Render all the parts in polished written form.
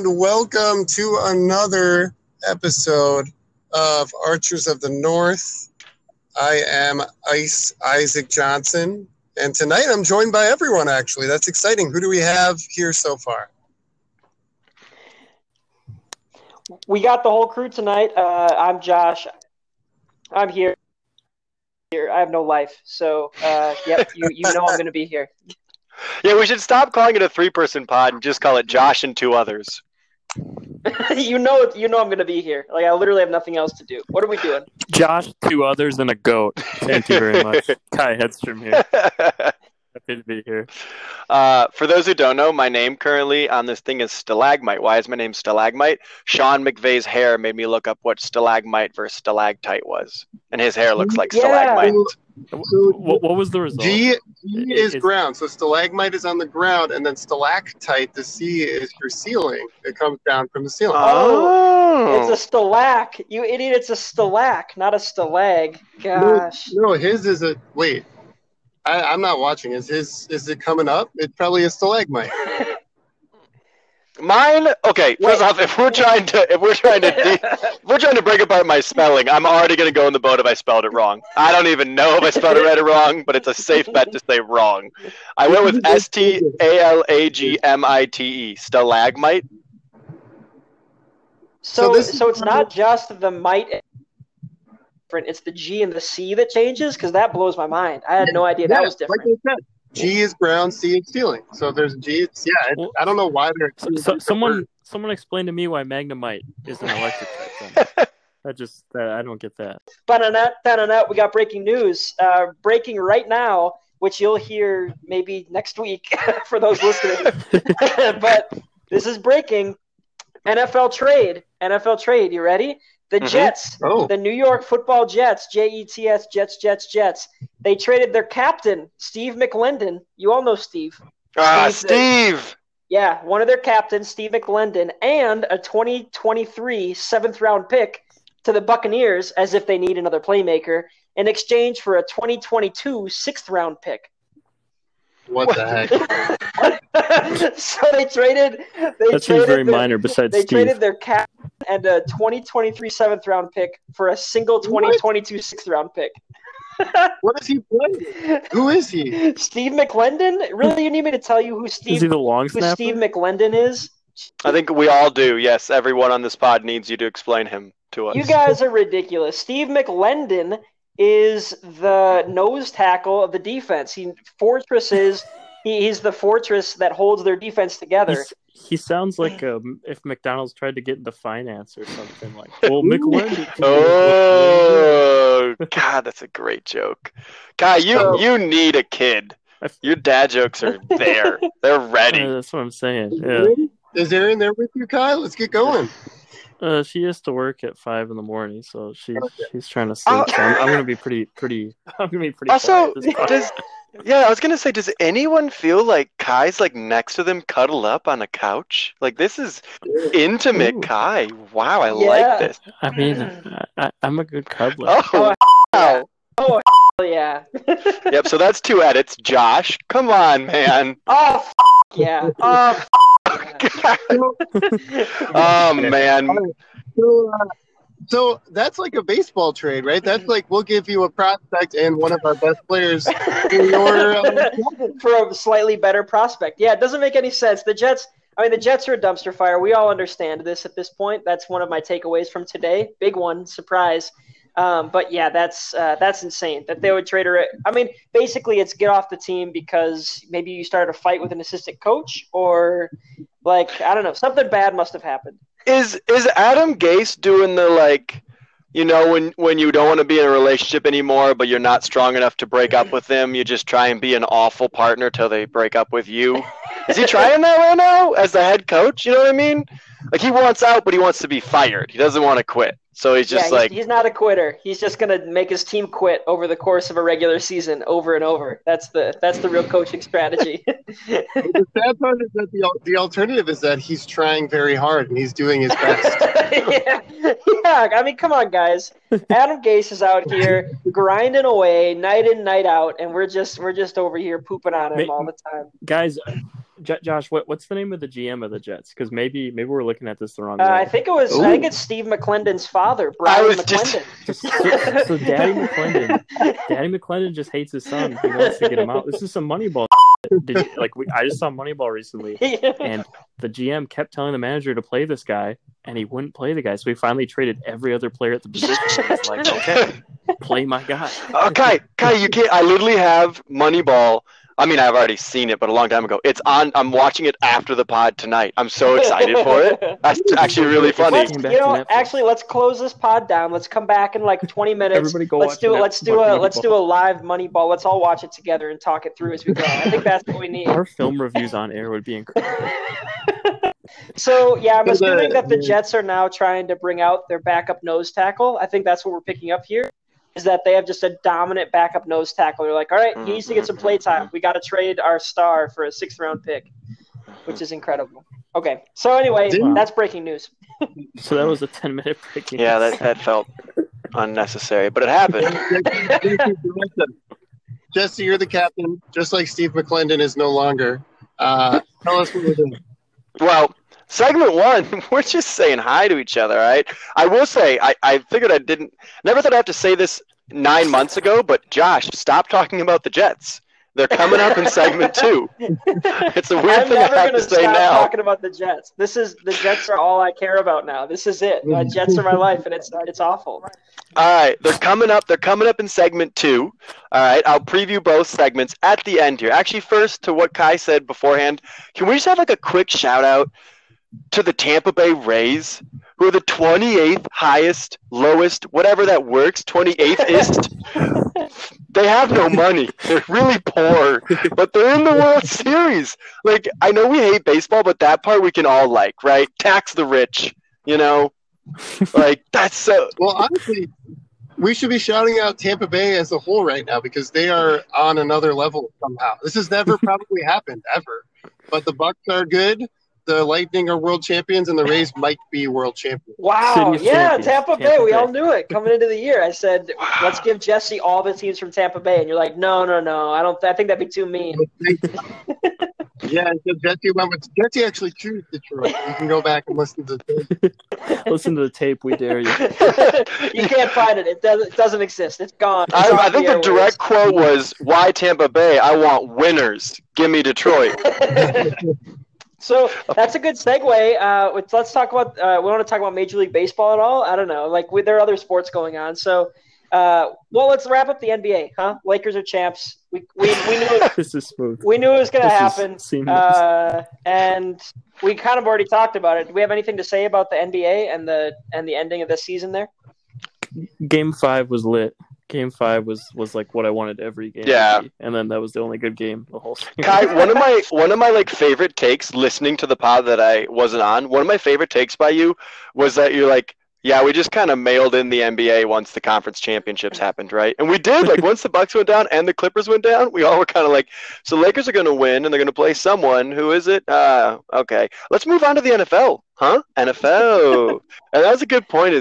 welcome to another episode of Archers of the North. I am Isaac Johnson, and tonight I'm joined by everyone, actually. That's exciting. Who do we have here so far? We got the whole crew tonight. I'm Josh. I'm here. I have no life, so yep, you know I'm going to be here. Yeah, we should stop calling it a three-person pod and just call it Josh and two others. you know I'm going to be here. Like, I literally have nothing else to do. What are we doing? Josh, two others, and a goat. Thank you very much. Kai Hedstrom here. Happy to be here. For those who don't know, my name currently on this thing is Stalagmite. Why is my name Stalagmite? Sean McVay's hair made me look up what stalagmite versus stalactite was. And his hair looks like stalagmite. So what was the result? G is ground, so stalagmite is on the ground, and then stalactite, the C, is your ceiling. It comes down from the ceiling. Oh, it's a stalac. You idiot, it's a stalac, not a stalag. Gosh. No, his is a... Wait. I'm not watching. Is it coming up? It's probably a stalagmite. Mine. Okay. First off, if we're trying to break apart my spelling, I'm already going to go in the boat if I spelled it wrong. I don't even know if I spelled it right or wrong, but it's a safe bet to say wrong. I went with Stalagmite. Stalagmite. So it's not just the mite. It's the G and the C that changes, because that blows my mind. I had no idea that was different. Like I said, G is ground, C is ceiling. So there's G. I don't know why they're. Someone explain to me why Magnemite is an electric type. I don't get that. We got breaking news. Breaking right now, which you'll hear maybe next week for those listening. But this is breaking. NFL trade. You ready? The Jets, the New York Football Jets, Jets, Jets. They traded their captain, Steve McLendon. You all know Steve. Steve. Yeah, one of their captains, Steve McLendon, and a 2023 seventh-round pick to the Buccaneers, as if they need another playmaker, in exchange for a 2022 sixth-round pick. What the heck? So they traded. That seems very minor. Besides, they traded their cap and a 2023 seventh round pick for a single 2022 sixth round pick. What does he play? Who is he? Steve McLendon? Really, you need me to tell you who Steve? Is he the long snapper? Steve McLendon is? I think we all do. Yes, everyone on this pod needs you to explain him to us. You guys are ridiculous. Steve McLendon is the nose tackle of the defense. He's the fortress that holds their defense together. He sounds like if McDonald's tried to get into finance or something like. Well, McLendon. Oh God, that's a great joke. Guy, you need a kid. Your dad jokes are there. They're ready. That's what I'm saying. Yeah. Is Erin there with you, Kyle? Let's get going. She has to work at 5 a.m, so she's trying to sleep. So I'm gonna be pretty. I'm gonna be pretty. Also, I was gonna say, does anyone feel like Kai's like next to them, cuddled up on a couch? Like, this is intimate. Ooh. Kai. Wow, I like this. I mean, I'm a good cuddler. Oh, wow. Oh, yeah. Yep. So that's 2 edits. Josh, come on, man. Oh, yeah. Oh. Oh man. So that's like a baseball trade, right? That's like, we'll give you a prospect and one of our best players for a slightly better prospect. Yeah, it doesn't make any sense. The Jets are a dumpster fire. We all understand this at this point. That's one of my takeaways from today. Big one, surprise. But yeah, that's insane that they would trade her. I mean, basically it's get off the team because maybe you started a fight with an assistant coach, or like, I don't know, something bad must have happened. Is Adam Gase doing the, like, you know, when you don't want to be in a relationship anymore, but you're not strong enough to break up with them, you just try and be an awful partner till they break up with you? Is he trying that right now as the head coach? You know what I mean? Like, he wants out, but he wants to be fired. He doesn't want to quit. So he's just he's not a quitter. He's just gonna make his team quit over the course of a regular season over and over. That's the real coaching strategy. The sad part is that the alternative is that he's trying very hard and he's doing his best. yeah. I mean, come on, guys. Adam Gase is out here grinding away night in, night out, and we're just over here pooping on him all the time. Guys, Josh, what's the name of the GM of the Jets? Because maybe we're looking at this the wrong way. I think it's Steve McClendon's father, Brian McClendon. So Daddy McClendon just hates his son. He wants to get him out. This is some Moneyball. I just saw Moneyball recently, and the GM kept telling the manager to play this guy, and he wouldn't play the guy. So he finally traded every other player at the position. He's like, okay, play my guy. Kai, you can't. I literally have Moneyball. I mean, I've already seen it, but a long time ago. It's on. I'm watching it after the pod tonight. I'm so excited for it. That's actually really funny. Actually, let's close this pod down. Let's come back in like 20 minutes. Everybody go let's do a live Moneyball. Let's all watch it together and talk it through as we go. I think that's what we need. Our film reviews on air would be incredible. So, yeah, I'm assuming that the Jets are now trying to bring out their backup nose tackle. I think that's what we're picking up here, is that they have just a dominant backup nose tackle. They're like, all right, he needs to get some play time. We got to trade our star for a 6th-round pick, which is incredible. Okay, so anyway, that's breaking news. So that was a 10-minute breaking news. Yeah, that felt unnecessary, but it happened. Jesse, you're the captain, just like Steve McClendon is no longer. Tell us what we're doing. Well, segment 1, we're just saying hi to each other, right? I will say, I figured never thought I'd have to say this 9 months ago, but Josh, stop talking about the Jets. They're coming up in segment 2. It's a weird thing I have to say now. I'm never going to stop talking about the Jets. The Jets are all I care about now. This is it. Jets are my life, and it's awful. All right, they're coming up. They're coming up in segment 2. All right, I'll preview both segments at the end here. Actually, first, to what Kai said beforehand, can we just have like a quick shout out to the Tampa Bay Rays, who are the 28th highest, lowest, whatever that works, 28th-ist. They have no money. They're really poor, but they're in the World Series. Like, I know we hate baseball, but that part we can all like, right? Tax the rich, you know? Like, that's so... Well, honestly, we should be shouting out Tampa Bay as a whole right now because they are on another level somehow. This has never probably happened, ever. But the Bucks are good. The Lightning are world champions, and the Rays might be world champions. Wow, yeah, Tampa Bay. We all knew it coming into the year. I said, let's give Jesse all the teams from Tampa Bay, and you're like, no. I think that'd be too mean. Yeah, so Jesse actually chose Detroit. You can go back and listen to the tape. Listen to the tape, we dare you. You can't find it. It doesn't exist. It's gone. I think the direct quote was, why Tampa Bay? I want winners. Give me Detroit. So that's a good segue. Let's talk about. We want to talk about Major League Baseball at all? I don't know. Like there are other sports going on. So, let's wrap up the NBA. Huh? Lakers are champs. We knew this is smooth. We knew it was going to happen. And we kind of already talked about it. Do we have anything to say about the NBA and the ending of this season there? Game 5 was lit. Game 5 was like what I wanted every game to be. And then that was the only good game the whole season. Kai, one of my like favorite takes listening to the pod that I wasn't on, one of my favorite takes by you was that you're like, yeah, we just kind of mailed in the NBA once the conference championships happened, right? And we did. Like, once the Bucks went down and the Clippers went down, we all were kind of like, so Lakers are going to win, and they're going to play someone. Who is it? Okay. Let's move on to the NFL. Huh? NFL. And that was a good point.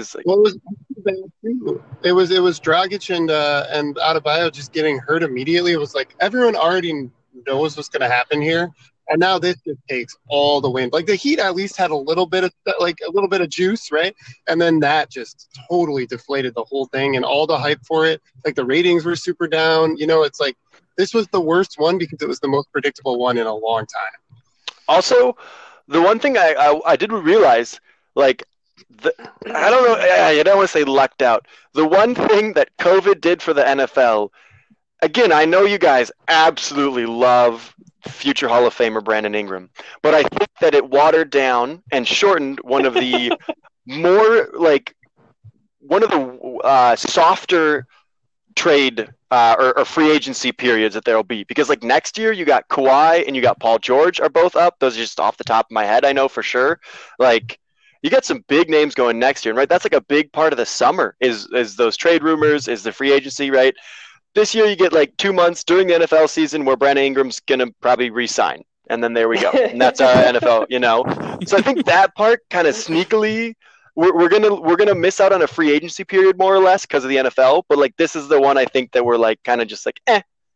It was Dragic and Adebayo just getting hurt immediately. It was like everyone already knows what's going to happen here. And now this just takes all the wind. Like the Heat at least had a little bit of juice, right? And then that just totally deflated the whole thing and all the hype for it. Like the ratings were super down. You know, it's like this was the worst one because it was the most predictable one in a long time. Also, the one thing I did realize, like, I don't know, I don't want to say lucked out. The one thing that COVID did for the NFL, again, I know you guys absolutely love future Hall of Famer Brandon Ingram, but I think that it watered down and shortened one of the softer trade or free agency periods that there'll be, because like next year you got Kawhi and you got Paul George are both up. Those are just off the top of my head, I know for sure. Like, you got some big names going next year, right? That's like a big part of the summer is those trade rumors, is the free agency, right? This year you get like 2 months during the NFL season where Brandon Ingram's going to probably re-sign. And then there we go. And that's our NFL, you know? So I think that part kind of sneakily, we're gonna miss out on a free agency period more or less because of the NFL. But like this is the one I think that we're like kind of just like,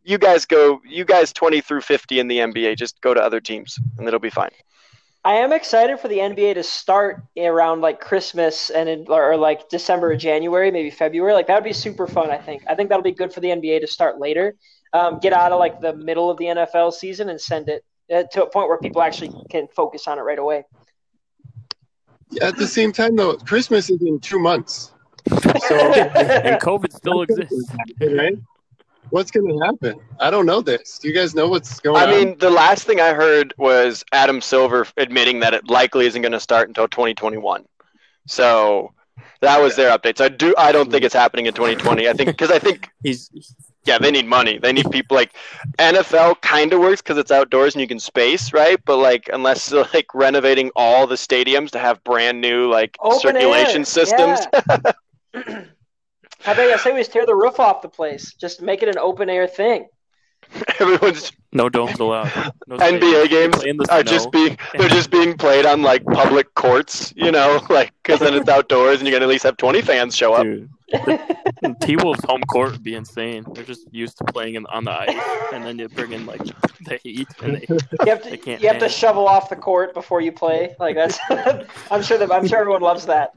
you guys 20 through 50 in the NBA. Just go to other teams, and it'll be fine. I am excited for the NBA to start around like Christmas or like December or January, maybe February. Like that would be super fun. I think that'll be good for the NBA to start later. Get out of like the middle of the NFL season and send it to a point where people actually can focus on it right away. Yeah, at the same time, though, Christmas is in 2 months. So, and COVID still exists. Right? What's going to happen? I don't know this. Do you guys know what's going on? I mean, the last thing I heard was Adam Silver admitting that it likely isn't going to start until 2021. So that was their updates. I don't think it's happening in 2020. I think they need money. They need people. Like NFL kind of works because it's outdoors and you can space, right? But like unless like renovating all the stadiums to have brand new like open circulation air. systems. Yeah. I say we just tear the roof off the place. Just make it an open air thing. Everyone's no domes allowed. No NBA games are just being played on like public courts, you know, like because then it's outdoors and you can at least have 20 fans show up. Dude, the T-Wolves home court would be insane. They're just used to playing on the ice, and then you bring in like the heat, and you have to shovel off the court before you play. Like that's, I'm sure everyone loves that.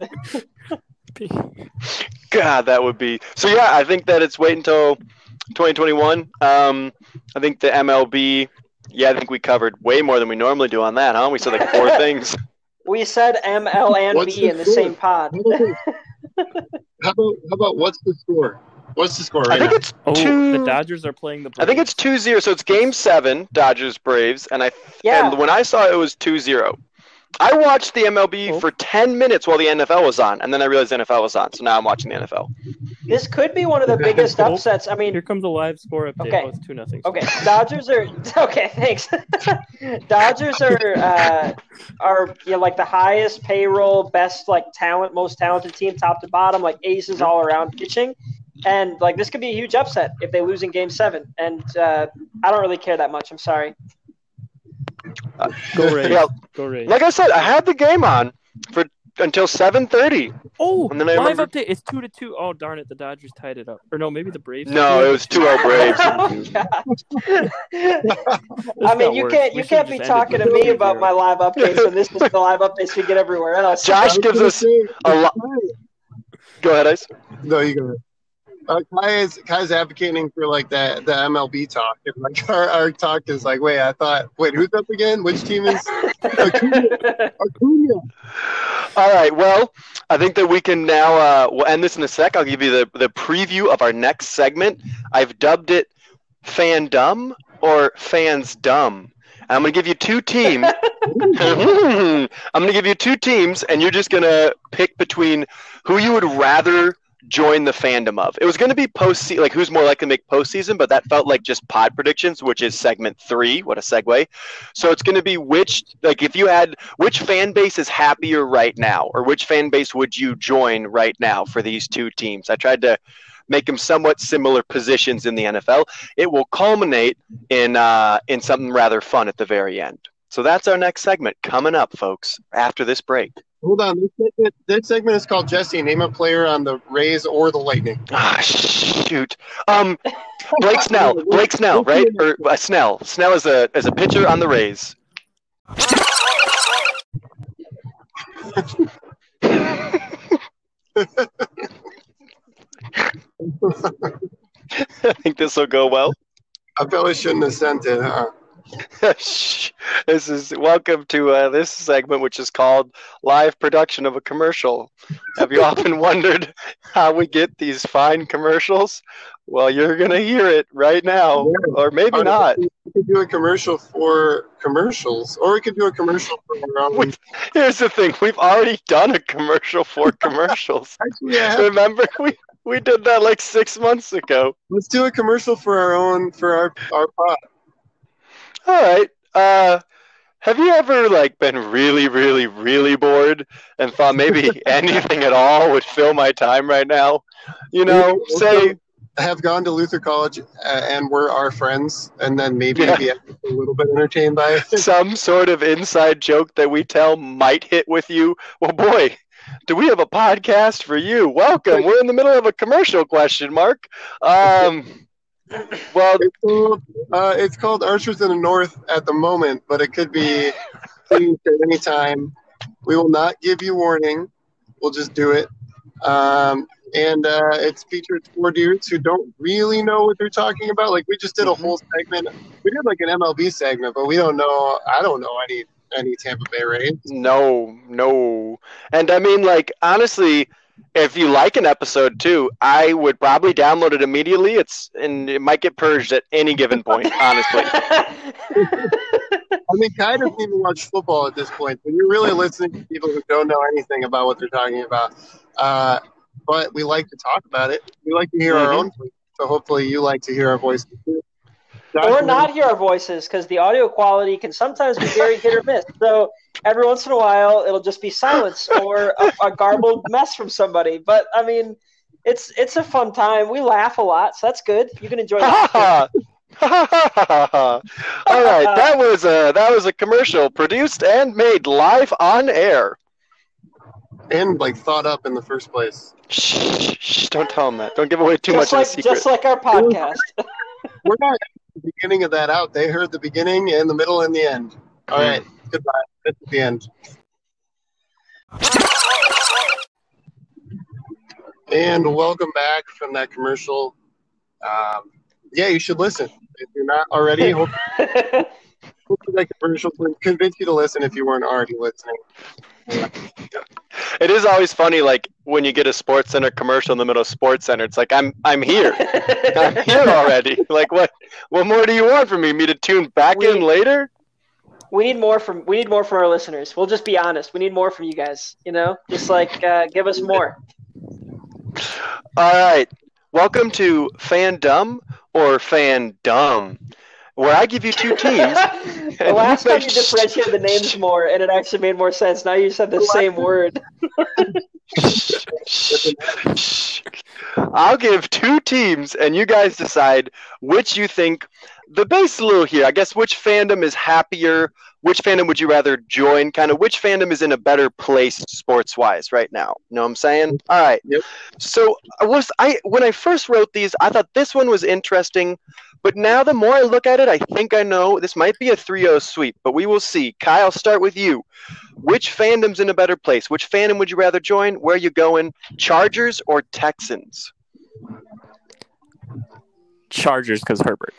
God, that would be so. Yeah, I think that it's wait until 2021. I think the MLB. Yeah, I think we covered way more than we normally do on that, huh? We said like 4 things. We said ML and B in the same pod. How about what's the score? What's the score right now? I think it's 2. The Dodgers are playing the Braves. I think it's 2-0. So it's Game 7, Dodgers Braves, and when I saw it was 2-0. I watched the MLB for 10 minutes while the NFL was on, and then I realized the NFL was on, so now I'm watching the NFL. This could be one of the biggest upsets. I mean, here comes a live score update. Okay. Oh, it's 2-0. Okay, Dodgers are okay. Thanks. Dodgers are like the highest payroll, best like talent, most talented team, top to bottom, like aces all around pitching, and like this could be a huge upset if they lose in Game 7. And I don't really care that much. I'm sorry. Go Rays. Yeah, Go Rays. Like I said, I had the game on until 7:30. Oh, and then live update. It's 2-2. Oh, darn it. The Dodgers tied it up. Or no, maybe the Braves. No, it was 2-0 Braves. I mean, you can't be talking to me about my live updates when this is the live updates we get everywhere else. Josh gives us a lot. Go ahead, Ice. No, you go ahead. Kai's advocating for like the MLB talk, and like our talk is like, wait, who's up again? Which team is Acuna? All right, well, I think that we can now we'll end this in a sec. I'll give you the preview of our next segment. I've dubbed it Fandom or Fans Dumb. I'm going to give you 2 teams. I'm going to give you 2 teams, and you're just going to pick between who you would rather join the fandom of. It was going to be postseason, like who's more likely to make postseason, but that felt like just pod predictions, which is segment 3. What a segue. So it's going to be which fan base is happier right now, or which fan base would you join right now for these 2 teams? I tried to make them somewhat similar positions in the NFL. It will culminate in something rather fun at the very end. So that's our next segment coming up, folks, after this break. Hold on. This segment is called Jesse. Name a player on the Rays or the Lightning. Ah, shoot. Blake Snell. Blake Snell, right? Or Snell. Snell is a pitcher on the Rays. I think this will go well. I probably shouldn't have sent it, huh? Welcome to this segment, which is called Live Production of a Commercial. Have you often wondered how we get these fine commercials? Well, you're going to hear it right now, or maybe not. We could do a commercial for commercials, or we could do a commercial for our own. Here's the thing. We've already done a commercial for commercials. Actually, yeah. Remember, we did that like 6 months ago. Let's do a commercial for our pod. All right. Have you ever been really, really, really bored and thought maybe anything at all would fill my time right now? You know, say have gone to Luther College and were our friends, and then maybe be a little bit entertained by it. Some sort of inside joke that we tell might hit with you. Well, boy, do we have a podcast for you? Welcome. We're in the middle of a commercial ? Well, It's called Archers in the North at the moment, but it could be changed at any time. We will not give you warning. We'll just do it. And it's featured 4 dudes who don't really know what they're talking about. Like, we just did a whole segment. We did like an MLB segment, but we don't know. I don't know any Tampa Bay Rays. no. And I mean, like, honestly, if you like an episode too, I would probably download it immediately. And it might get purged at any given point, honestly. I mean, Kai doesn't even watch football at this point, but you're really listening to people who don't know anything about what they're talking about. But we like to talk about it. We like to hear our own voices, so hopefully you like to hear our voices too. Or not hear our voices, because the audio quality can sometimes be very hit or miss. So every once in a while, it'll just be silence or a garbled mess from somebody. But, I mean, it's a fun time. We laugh a lot, so that's good. You can enjoy that. All right, that was a commercial produced and made live on air. And, like, thought up in the first place. Shh, don't tell them that. Don't give away too much of the secret. Just like our podcast. We're not at the beginning of that out. They heard the beginning and the middle and the end. All right, goodbye. That's the end. And welcome back from that commercial. Yeah, you should listen. If you're not already, hopefully that commercial will convince you to listen if you weren't already listening. It is always funny, like, when you get a Sports Center commercial in the middle of Sports Center. It's like, I'm here. I'm here already. Like, what more do you want from me? Me to tune back in later? We need more from our listeners. We'll just be honest. We need more from you guys. You know, just like give us more. All right. Welcome to Fandom or Fandom, where I give you 2 teams. The last time you differentiated the names more, and it actually made more sense. Now you said the same word. I'll give 2 teams, and you guys decide which you think. The base rule here, I guess, which fandom is happier? Which fandom would you rather join? Kind of which fandom is in a better place sports-wise right now? You know what I'm saying? All right. Yep. So when I first wrote these, I thought this one was interesting. But now the more I look at it, I think I know this might be a 3-0 sweep, but we will see. Kyle, I'll start with you. Which fandom's in a better place? Which fandom would you rather join? Where are you going? Chargers or Texans? Chargers, because Herbert.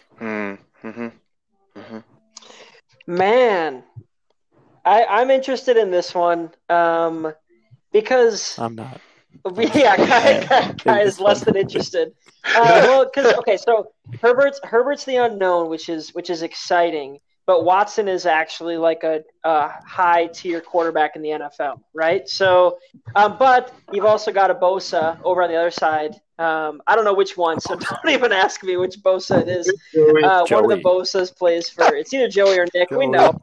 Man, I'm interested in this one because I'm not. Yeah, Kai is less than interested. Well, because so Herbert's the unknown, which is exciting. But Watson is actually like a high tier quarterback in the NFL, right? So, but you've also got a Bosa over on the other side. I don't know which one, so don't even ask me which Bosa it is. One of the Bosas plays for it's either Joey or Nick. We know.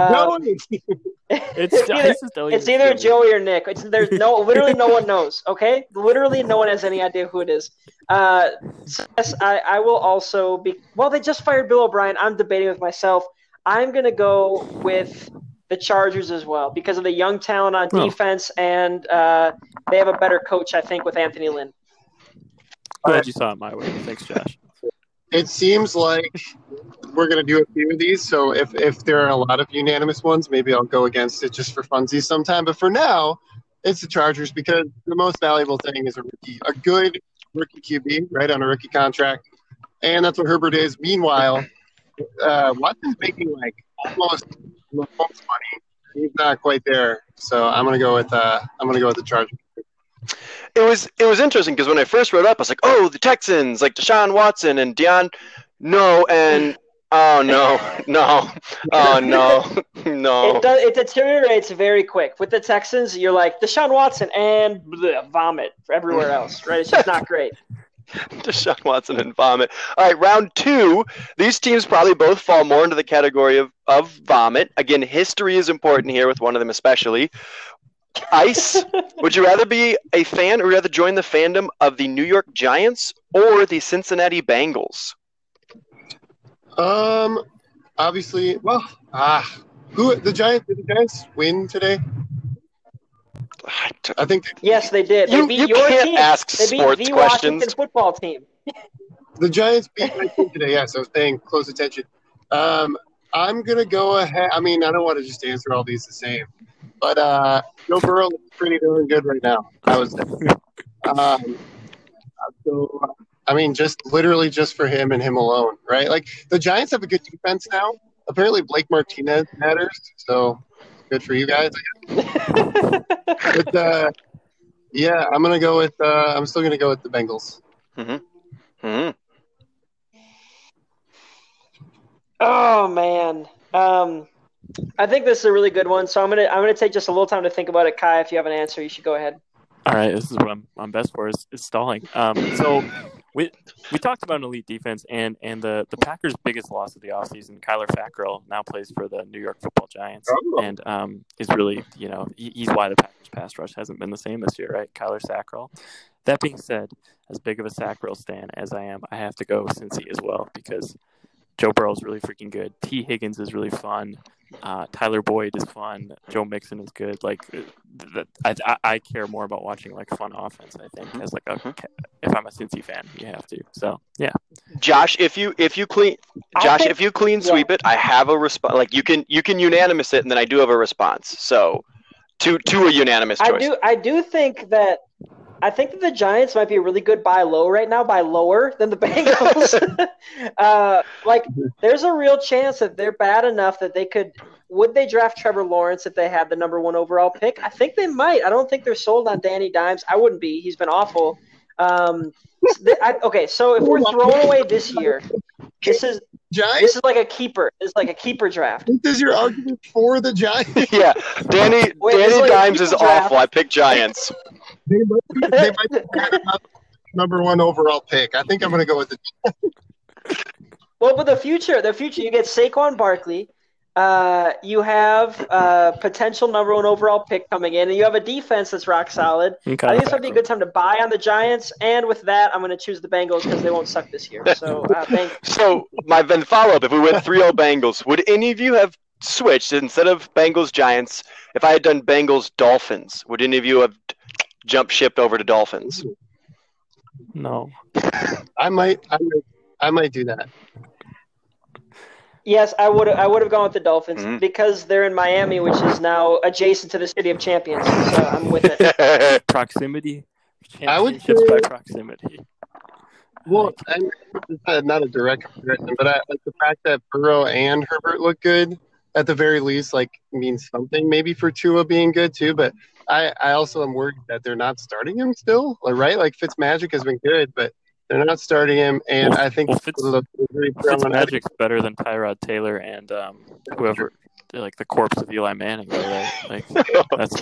It's either Joey or Nick. There's literally no one knows. Okay, literally no one has any idea who it is. So yes, I will also be. Well, they just fired Bill O'Brien. I'm debating with myself. I'm gonna go with the Chargers as well because of the young talent on defense, and they have a better coach, I think, with Anthony Lynn. Glad you saw it my way. Thanks, Josh. It seems like we're going to do a few of these, so if there are a lot of unanimous ones, maybe I'll go against it just for funsies sometime. But for now, it's the Chargers because the most valuable thing is a good rookie QB, right, on a rookie contract. And that's what Herbert is. Meanwhile, Watson's making like almost money. He's not quite there. So I'm going to go with the Chargers. It was interesting because when I first wrote up, I was like, oh, the Texans, like Deshaun Watson and Deion. No, and oh, no. It deteriorates very quick. With the Texans, you're like, Deshaun Watson and vomit everywhere else, right? It's just not great. Deshaun Watson and vomit. All right, round 2. These teams probably both fall more into the category of vomit. Again, history is important here with one of them especially. Ice, would you rather be a fan or rather join the fandom of the New York Giants or the Cincinnati Bengals? Obviously, well, did the Giants win today? I think yes, they did. They beat you your can't team. ask they beat sports the questions. Washington football team. The Giants beat my team today. Yes, I was paying close attention. I'm going to go ahead. I mean, I don't want to just answer all these the same. But Joe Burrow looks pretty darn good right now, I would say. So, I mean, just literally just for him and him alone, right? Like, the Giants have a good defense now. Apparently, Blake Martinez matters, so good for you guys, I guess. But, yeah, I'm going to go with I'm still going to go with the Bengals. Mm-hmm. Mm-hmm. Oh, man. I think this is a really good one, so I'm gonna take just a little time to think about it. Kai, if you have an answer, you should go ahead. All right, this is what I'm best for is stalling. So we talked about an elite defense and the Packers' biggest loss of the offseason, Kyler Fackrell, now plays for the New York Football Giants, and is really, he's why the Packers' pass rush hasn't been the same this year, right? Kyler Fackrell. That being said, as big of a Fackrell stan as I am, I have to go Cincy as well because Joe Burrow is really freaking good. T. Higgins is really fun. Tyler Boyd is fun. Joe Mixon is good. Like, I care more about watching like fun offense. I think as like if I'm a Cincy fan, you have to. So yeah. Josh, if you clean sweep it, I have a response. Like you can unanimous it, and then I do have a response. So to a unanimous choice. I do think that. I think that the Giants might be a really good buy low right now, buy lower than the Bengals. There's a real chance that they're bad enough that they could – would they draft Trevor Lawrence if they had the number 1 overall pick? I think they might. I don't think they're sold on Danny Dimes. I wouldn't be. He's been awful. Okay, so if we're throwing away this year, this is like a keeper. It's like a keeper draft. This is your argument for the Giants? Yeah, Danny Dimes is awful. I picked Giants. They might be number 1 overall pick. I think I'm going to go with the. Well, but the future, you get Saquon Barkley. You have potential number 1 overall pick coming in, and you have a defense that's rock solid. Okay, I think it's going to be a good time to buy on the Giants. And with that, I'm going to choose the Bengals because they won't suck this year. So, So my follow-up: if we went 3-0 Bengals, would any of you have switched instead of Bengals Giants? If I had done Bengals Dolphins, would any of you have jump shipped over to Dolphins? No. I might do that. Yes, I would have gone with the Dolphins because they're in Miami, which is now adjacent to the City of Champions. So I'm with it. Proximity. I would say by proximity. Well, it's not a direct comparison, but I like the fact that Burrow and Herbert look good. At the very least, like means something maybe for Tua being good too. But I also am worried that they're not starting him still, right? Like Fitzmagic has been good, but they're not starting him, and I think Fitzmagic's better than Tyrod Taylor and whoever, like the corpse of Eli Manning. Right? Like that's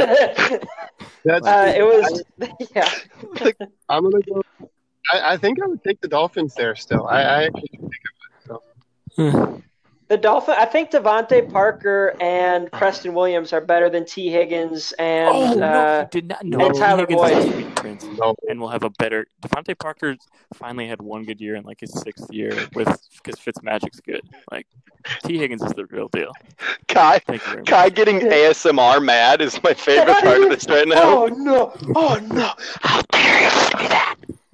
it was yeah. I'm gonna go. I think I would take the Dolphins there still. I actually think I would. So. The Dolphins, I think Devontae Parker and Preston Williams are better than T. Higgins and and Tyler Boyd. And we'll have a better – Devontae Parker finally had one good year in like his 6th year because Fitzmagic's good. Like, T. Higgins is the real deal. Kai getting ASMR mad is my favorite part of this right now. Oh, no. How dare you say that?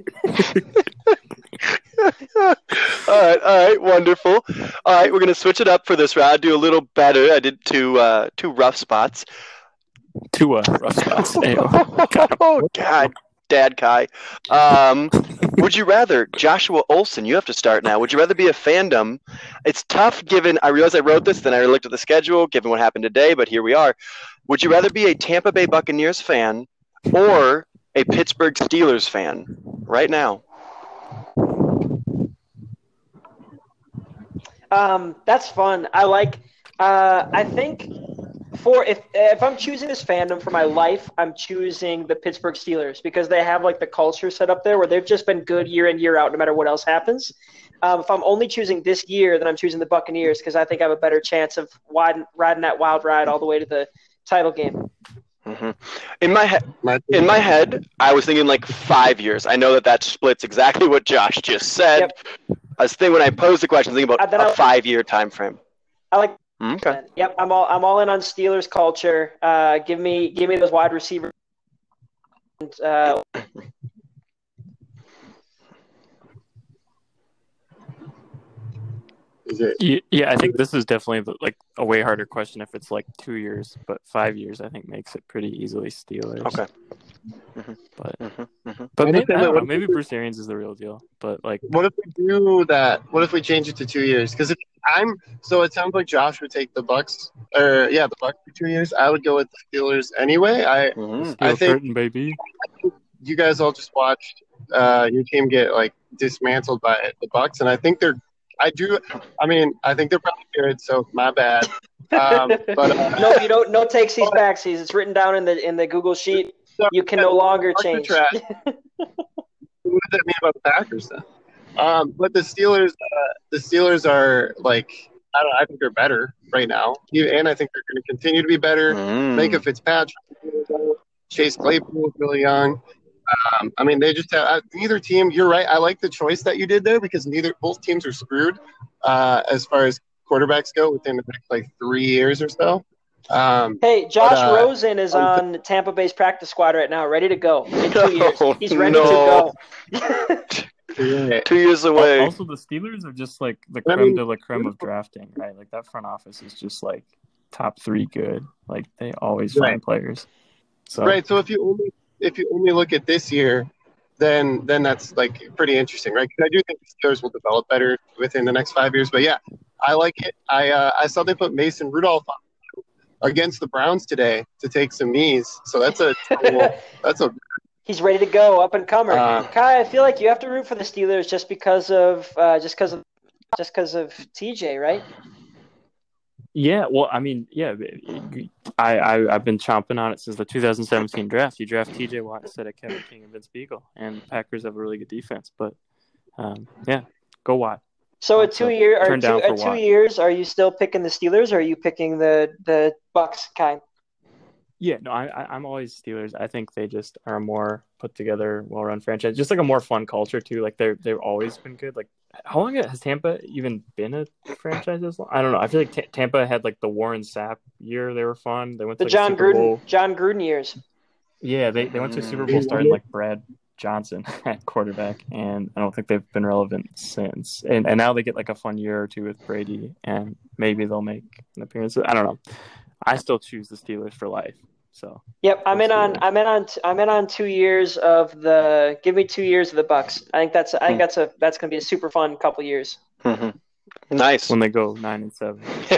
All right, wonderful. All right, we're gonna switch it up for this round. Do a little better. I did two rough spots. Two rough spots. Oh God, Dad Kai. Would you rather, Joshua Olson? You have to start now. Would you rather be a fandom? It's tough given. I realize I wrote this, then I looked at the schedule, given what happened today. But here we are. Would you rather be a Tampa Bay Buccaneers fan or a Pittsburgh Steelers fan right now? That's fun. I like. I think if I'm choosing this fandom for my life, I'm choosing the Pittsburgh Steelers because they have like the culture set up there where they've just been good year in year out, no matter what else happens. If I'm only choosing this year, then I'm choosing the Buccaneers because I think I have a better chance of riding that wild ride all the way to the title game. Mm-hmm. In my head, I was thinking like 5 years. I know that splits exactly what Josh just said. Yep. I was thinking when I posed the question, thinking about a 5-year time frame. I like. Okay. Yep, I'm all in on Steelers culture. Give me those wide receivers. Is it? Yeah, I think this is definitely like a way harder question if it's like 2 years, but 5 years I think makes it pretty easily Steelers. Okay. But maybe, I don't know, maybe Bruce Arians is the real deal. But like, what if we do that? What if we change it to 2 years? Because so it sounds like Josh would take the Bucks, the Bucks for 2 years. I would go with the Steelers anyway. I think curtain, baby. You guys all just watched your team get like dismantled by the Bucks, and I think they're probably good. So my bad. No, you don't. No takesies, backsies. It's written down in the Google sheet. You can no longer change. What does that mean about the Packers then? But the Steelers are like, I think they're better right now, and I think they're going to continue to be better. Minka Fitzpatrick, Chase Claypool is really young. They just have neither team. You're right. I like the choice that you did there because both teams are screwed as far as quarterbacks go within the next like 3 years or so. Hey, Josh Rosen is on Tampa Bay's practice squad right now, ready to go in 2 years. He's ready to go. 2 years away. Also, the Steelers are just like the creme de la creme of drafting, right? Like that front office is just like top 3 good. Like they always find players. So. Right. So if you only look at this year, then that's like pretty interesting, right? Because I do think the Steelers will develop better within the next 5 years. But yeah, I like it. I saw they put Mason Rudolph against the Browns today to take some knees. So that's a He's ready to go, up and comer. Kai, I feel like you have to root for the Steelers just because of TJ, right? Yeah, well, I've been chomping on it since the 2017 draft. You draft TJ Watt instead of Kevin King and Vince Beagle, and the Packers have a really good defense. But go Watt. So at 2 years, are you still picking the Steelers, or are you picking the Bucks, Kai? Yeah, no, I'm always Steelers. I think they just are a more put together, well run franchise. Just like a more fun culture too. Like they've always been good. Like how long has Tampa even been a franchise this long? I don't know. I feel like Tampa had like the Warren Sapp year. They were fun. They went to John Gruden years. Yeah, they went to a Super Bowl starting like Brad Johnson at quarterback, and I don't think they've been relevant since. And now they get like a fun year or two with Brady, and maybe they'll make an appearance. I don't know. I still choose the Steelers for life. So. Yep, I'm in on 2 years of the. Give me 2 years of the Bucks. I think that's gonna be a super fun couple years. Mm-hmm. Nice when they go 9-7.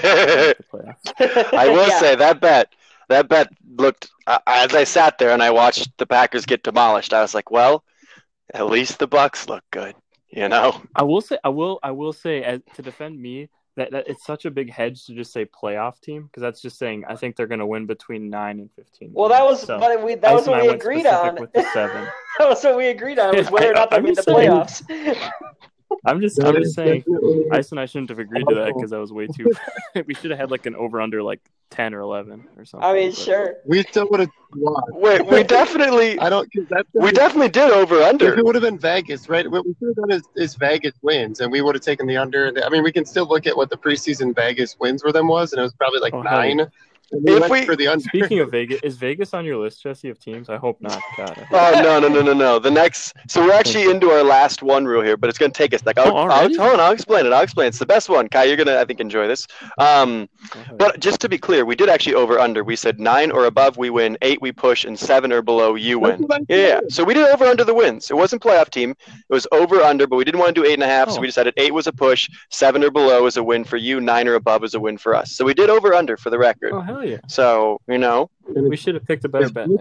I will say that bet looked as I sat there and I watched the Packers get demolished. I was like, well, at least the Bucks look good, you know. I will say to defend me. That it's such a big hedge to just say playoff team because that's just saying I think they're going to win between 9 and 15. Well, that was what we agreed on. With the 7. That was what we agreed on was whether or not they made the playoffs. I'm just saying, Ice and I shouldn't have agreed to that because that was way too. We should have had like an over under like 10 or 11 or something. I mean, sure. We still would have lost. Wait, we definitely. We definitely did over under. If it would have been Vegas, right? What we should have done is Vegas wins, and we would have taken the under. I mean, we can still look at what the preseason Vegas wins for them was, and it was probably like 9. For the under. Speaking of Vegas, is Vegas on your list, Jesse, of teams? I hope not. God. No. The next, so we're actually into our last one rule here, but it's going to take us. Like, I'll explain it. It's the best one. Kai, you're going to, I think, enjoy this. But just to be clear, we did actually over under. We said 9 or above, we win. 8, we push, and 7 or below, you win. Yeah. So we did over under the wins. It wasn't playoff team. It was over under, but we didn't want to do 8.5. So we decided 8 was a push, 7 or below is a win for you, 9 or above is a win for us. So we did over under for the record. Oh, hell yeah. So, you know. We should have picked a better bet.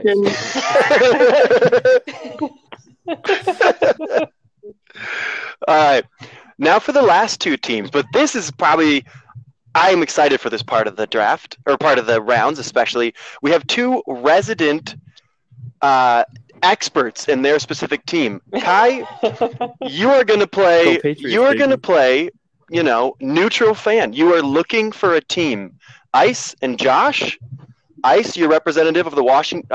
All right. Now for the last 2 teams. But this is probably, I'm excited for this part of the draft, or part of the rounds especially. We have 2 resident experts in their specific team. Kai, you are going to play, you know, neutral fan. You are looking for a team. Ice and Josh. Ice, you're representative of the Washington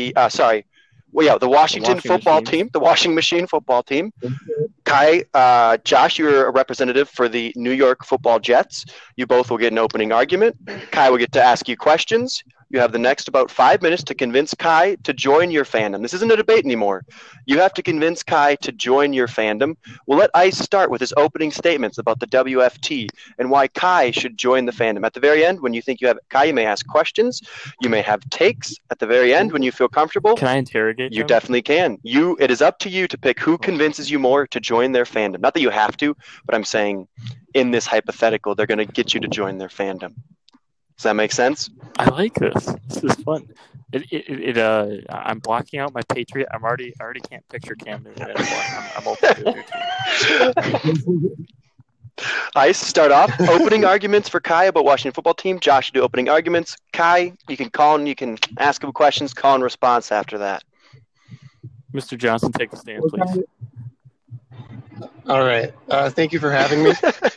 football team, the Washington Machine football team. Kai, Josh, you're a representative for the New York Football Jets. You both will get an opening argument. Kai will get to ask you questions. You have the next about 5 minutes to convince Kai to join your fandom. This isn't a debate anymore. You have to convince Kai to join your fandom. We'll let Ice start with his opening statements about the WFT and why Kai should join the fandom. At the very end, when you think you have Kai, you may ask questions. You may have takes. At the very end, when you feel comfortable, Can I interrogate you them? definitely can. It is up to you to pick who convinces you more to join their fandom. Not that you have to, but I'm saying in this hypothetical, they're going to get you to join their fandom. Does that make sense? I like this. This is fun. I'm blocking out my Patriot. I already can't picture Cam Newton anymore. I'm open to a new team. Ice, start off. Opening arguments for Kai about Washington football team. Josh, do opening arguments. Kai, you can call and you can ask him questions, call and response after that. Mr. Johnson, take the stand, please. All right. Thank you for having me.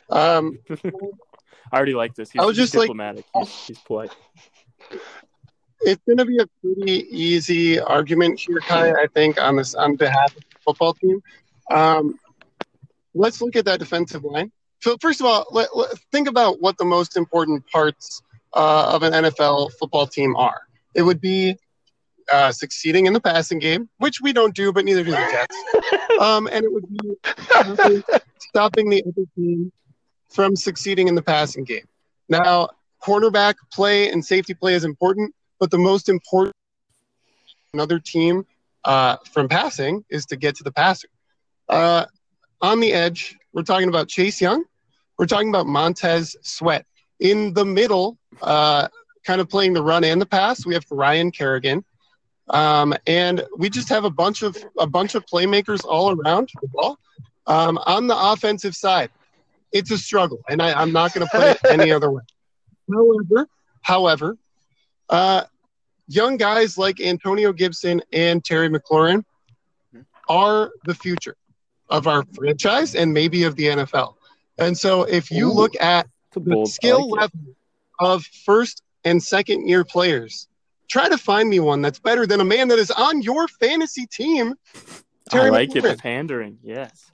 I already like this. He's diplomatic. He's polite. It's going to be a pretty easy argument here, Kai, I think, on behalf of the football team. Let's look at that defensive line. So first of all, think about what the most important parts of an NFL football team are. It would be succeeding in the passing game, which we don't do, but neither do the Jets. And it would be stopping the other team from succeeding in the passing game. Now, cornerback play and safety play is important, but the most important another team from passing is to get to the passer. On the edge, we're talking about Chase Young. We're talking about Montez Sweat. In the middle, kind of playing the run and the pass, we have Ryan Kerrigan. And we just have a bunch of playmakers all around the ball. On the offensive side, it's a struggle, and I'm not going to put it any other way. However, young guys like Antonio Gibson and Terry McLaurin are the future of our franchise and maybe of the NFL. And so if you look at the skill level of first and second year players, try to find me one that's better than a man that is on your fantasy team. Terry I like McLaurin. it, pandering, yes.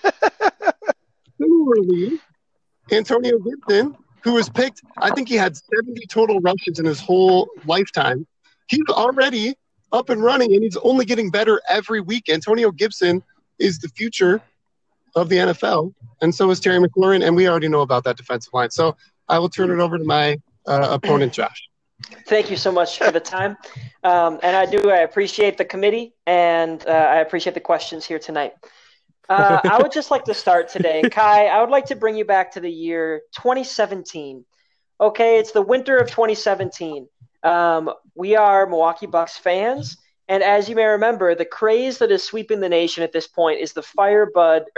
Similarly, Antonio Gibson, who was picked, I think he had 70 total rushes in his whole lifetime. He's already up and running, and he's only getting better every week. Antonio Gibson is the future of the NFL, and so is Terry McLaurin, and we already know about that defensive line. So I will turn it over to my opponent, Josh. Thank you so much for the time. And I appreciate the committee, and I appreciate the questions here tonight. I would just like to start today. Kai, I would like to bring you back to the year 2017. Okay, it's the winter of 2017. We are Milwaukee Bucks fans, and as you may remember, the craze that is sweeping the nation at this point is the the Fire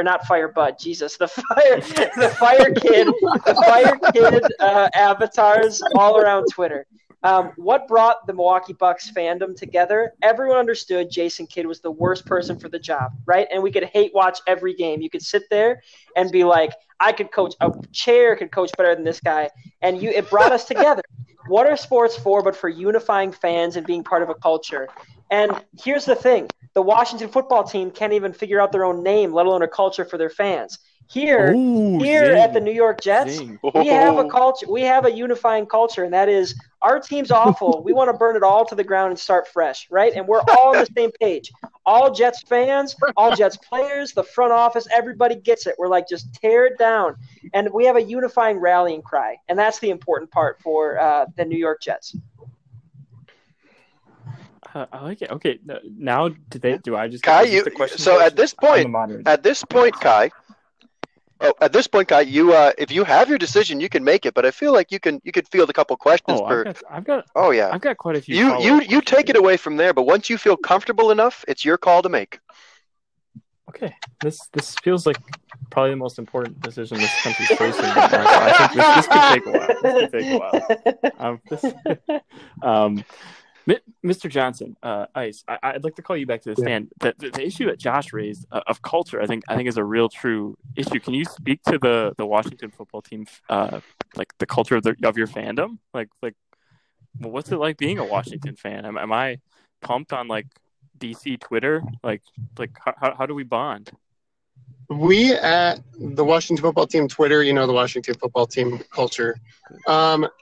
Kid avatars all around Twitter. What brought the Milwaukee Bucks fandom together? Everyone understood Jason Kidd was the worst person for the job, right? And we could hate watch every game. You could sit there and be like, I could coach, a chair could coach better than this guy. And it brought us together. What are sports for but for unifying fans and being part of a culture? And here's the thing. The Washington football team can't even figure out their own name, let alone a culture for their fans. Here at the New York Jets, we have a culture. We have a unifying culture, and that is our team's awful. We want to burn it all to the ground and start fresh, right? And we're all on the same page. All Jets fans, all Jets players, the front office, everybody gets it. We're like, just tear it down. And we have a unifying rallying cry, and that's the important part for the New York Jets. I like it. Okay, now do I just Kai? the question? So at this point, Kai. Oh, at this point, Kai, you if you have your decision, you can make it. But I feel like you could field a couple questions per. I've got quite a few. You take it away from there. But once you feel comfortable enough, it's your call to make. Okay, this feels like probably the most important decision this country's facing. Right now, so I think this could take a while. Mr. Johnson, Ice, I'd like to call you back to the stand. The issue that Josh raised of culture, I think is a real true issue. Can you speak to the Washington football team, like the culture of your fandom? Like, what's it like being a Washington fan? Am I pumped on like DC Twitter? Like how do we bond? We at the Washington football team Twitter, the Washington football team culture.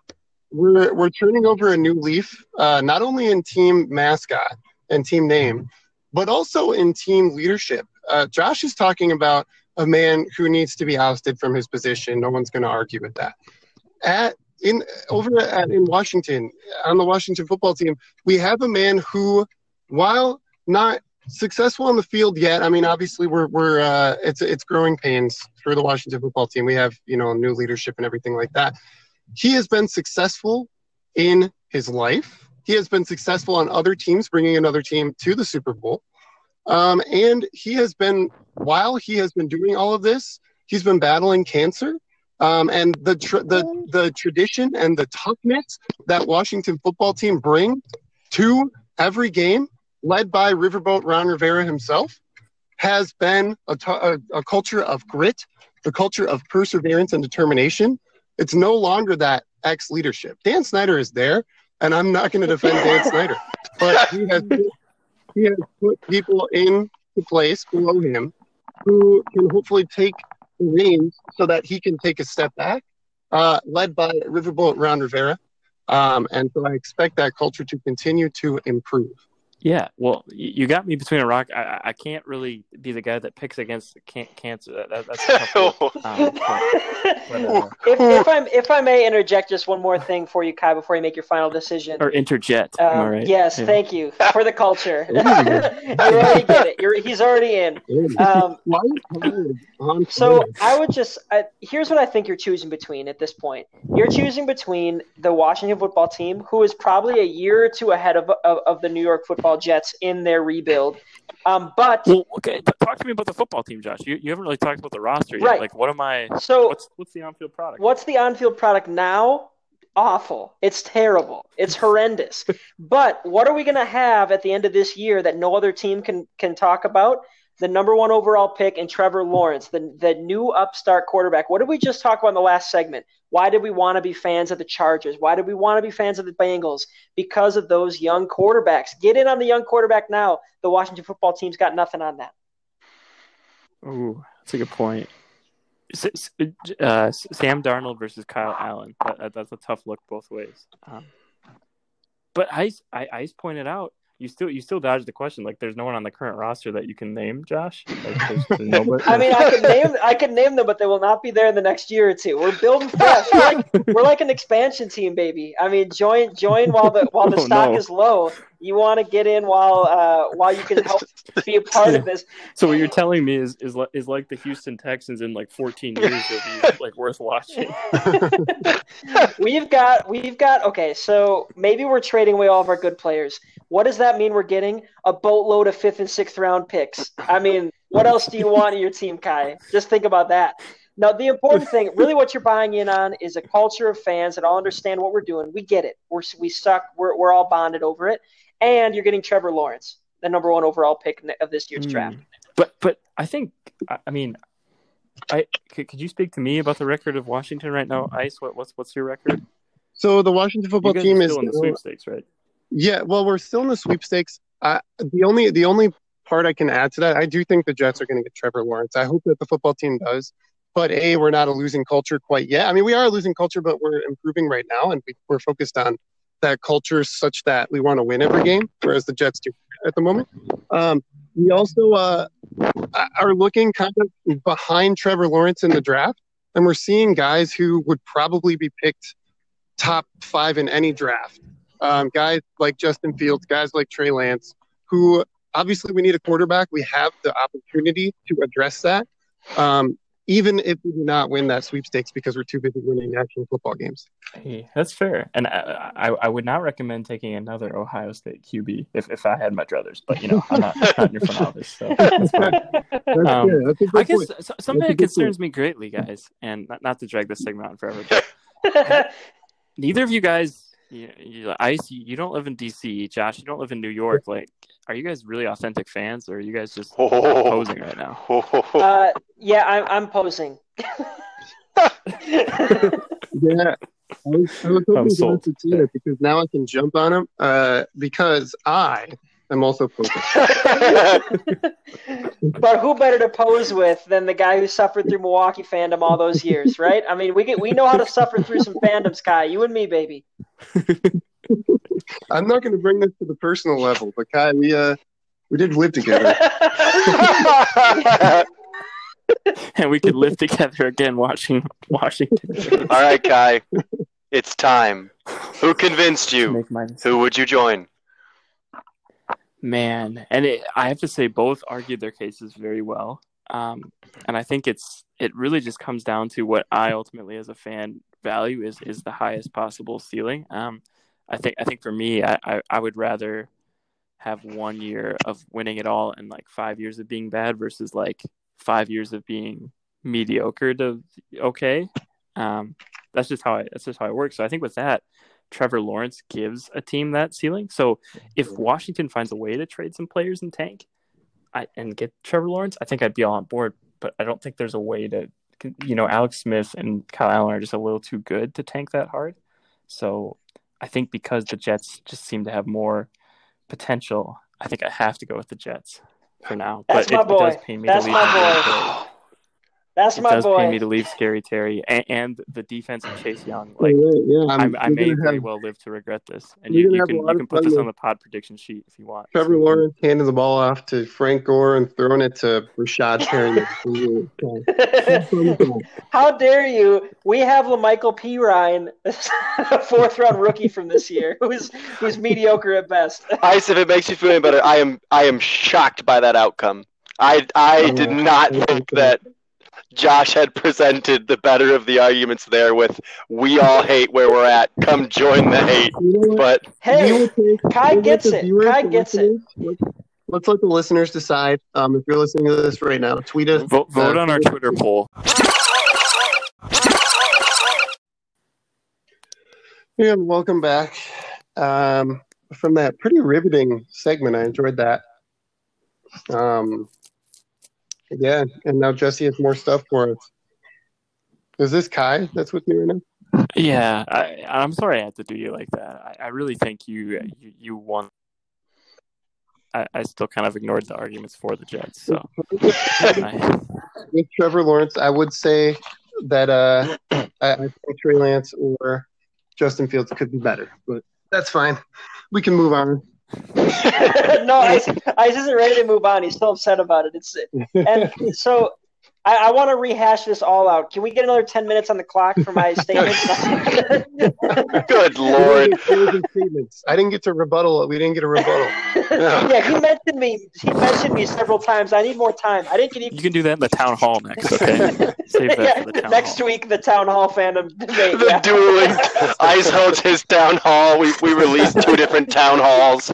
we're turning over a new leaf, not only in team mascot and team name, but also in team leadership. Josh is talking about a man who needs to be ousted from his position. No one's going to argue with that. In Washington, on the Washington football team, we have a man who, while not successful on the field yet, I mean, obviously it's growing pains for the Washington football team. We have, new leadership and everything like that. He has been successful in his life. He has been successful on other teams, bringing another team to the Super Bowl. And he has been, while he has been doing all of this, he's been battling cancer. And the tradition and the toughness that Washington football team bring to every game, led by Riverboat Ron Rivera himself, has been a culture of grit, a culture of perseverance and determination. It's no longer that ex-leadership. Dan Snyder is there, and I'm not going to defend Dan Snyder, but he has put people into place below him who can hopefully take the reins so that he can take a step back, led by Riverboat Ron Rivera. And so I expect that culture to continue to improve. Yeah, well, you got me between a rock. I can't really be the guy that picks against cancer. That's tough. If I may interject just one more thing for you, Kai, before you make your final decision. Or interjet, am I right? Yes, yeah. Thank you for the culture. You already get it. He's already in. So I would just here's what I think you're choosing between at this point. You're choosing between the Washington football team, who is probably a year or two ahead of the New York Football Jets in their rebuild. But okay, talk to me about the football team, Josh. You haven't really talked about the roster yet. Right. Like, what am I? So what's the on-field product? What's the on-field product now? Awful. It's terrible. It's horrendous. But what are we going to have at the end of this year that no other team can talk about? The number 1 overall pick in Trevor Lawrence, the new upstart quarterback. What did we just talk about in the last segment? Why did we want to be fans of the Chargers? Why did we want to be fans of the Bengals? Because of those young quarterbacks. Get in on the young quarterback now. The Washington football team's got nothing on that. Ooh, that's a good point. Sam Darnold versus Kyle Allen. That's a tough look both ways. But Ice pointed out, you still dodged the question. Like, there's no one on the current roster that you can name, Josh. Like, there's nobody. I mean, I can name them, but they will not be there in the next year or two. We're building fresh. We're like an expansion team, baby. I mean, join while the stock is low. You want to get in while you can help be a part of this. So what you're telling me is like the Houston Texans in like 14 years will be like worth watching. We've got okay, so maybe we're trading away all of our good players. What does that mean we're getting? A boatload of 5th and 6th round picks. I mean, what else do you want in your team, Kai? Just think about that. Now, the important thing, really what you're buying in on is a culture of fans that all understand what we're doing. We get it. We suck. We're all bonded over it. And you're getting Trevor Lawrence, the number 1 overall pick of this year's draft. But I think, I mean, could you speak to me about the record of Washington right now, Ice? What's your record? So the Washington football team is still in the sweepstakes, right? Yeah, well, we're still in the sweepstakes. The only part I can add to that, I do think the Jets are going to get Trevor Lawrence. I hope that the football team does. But we're not a losing culture quite yet. I mean, we are a losing culture, but we're improving right now, and we're focused on that culture such that we want to win every game, whereas the Jets do at the moment. We also are looking kind of behind Trevor Lawrence in the draft, and we're seeing guys who would probably be picked top 5 in any draft. Guys like Justin Fields, guys like Trey Lance, who obviously we need a quarterback. We have the opportunity to address that, even if we do not win that sweepstakes because we're too busy winning actual football games. Hey, that's fair. And I would not recommend taking another Ohio State QB if I had my druthers. But, I'm not in your front office, so that's fine. I guess something that concerns me greatly, guys, and not to drag this segment on forever, but neither of you guys, Ice, you don't live in D.C. Josh, you don't live in New York. Like, are you guys really authentic fans, or are you guys just posing right now? Yeah, I'm posing. Yeah, I was hoping Josh would see it because now I can jump on him because I am also posing. But who better to pose with than the guy who suffered through Milwaukee fandom all those years, right? I mean, we know how to suffer through some fandoms, Kai. You and me, baby. I'm not going to bring this to the personal level, but Kai, we did live together. And we could live together again watching Washington. All right, Kai. It's time. Who convinced you? Who would you join? Man, and I have to say both argued their cases very well. And I think it really just comes down to what I ultimately as a fan value is the highest possible ceiling. I think for me, I would rather have 1 year of winning it all and like 5 years of being bad versus like 5 years of being mediocre to okay. That's just how it works. So I think with that, Trevor Lawrence gives a team that ceiling. So if Washington finds a way to trade some players and tank and get Trevor Lawrence, I think I'd be all on board. But I don't think there's a way to, Alex Smith and Kyle Allen are just a little too good to tank that hard. So I think because the Jets just seem to have more potential, I think I have to go with the Jets for now. That's but my boy. It does pay me to leave. That's my boy. It does pay me to leave Scary Terry and the defense of Chase Young. Like, I may very well live to regret this. And you can put this on the pod prediction sheet if you want. Trevor Lawrence handing the ball off to Frank Gore and throwing it to Rashad Perriman. How dare you? We have LaMichael Pirine, a fourth-round rookie from this year, who's mediocre at best. Ice, if it makes you feel any better, I am shocked by that outcome. I did not think that Josh had presented the better of the arguments there with "we all hate where we're at. Come join the hate." But hey, Kai gets it. Kai gets it. Let's let the listeners decide. If you're listening to this right now, tweet us. Vote on our Twitter poll. Yeah, welcome back from that pretty riveting segment. I enjoyed that. Yeah, and now Jesse has more stuff for us. Is this Kai that's with me right now? Yeah, I'm sorry I had to do you like that. I really think you won. I still kind of ignored the arguments for the Jets. So with Trevor Lawrence, I would say that I think Trey Lance or Justin Fields could be better, but that's fine. We can move on. No, Ice isn't ready to move on. He's still upset about it. And so I want to rehash this all out. Can we get another 10 minutes on the clock for my statements? Good Lord. I didn't get to rebuttal. We didn't get a rebuttal. Yeah, he mentioned me several times. I need more time. I didn't get even... You can do that in the town hall next, okay? Save that for the town next hall. week, the town hall fandom debate. The dueling. Ice holds his town hall. We released 2 different town halls.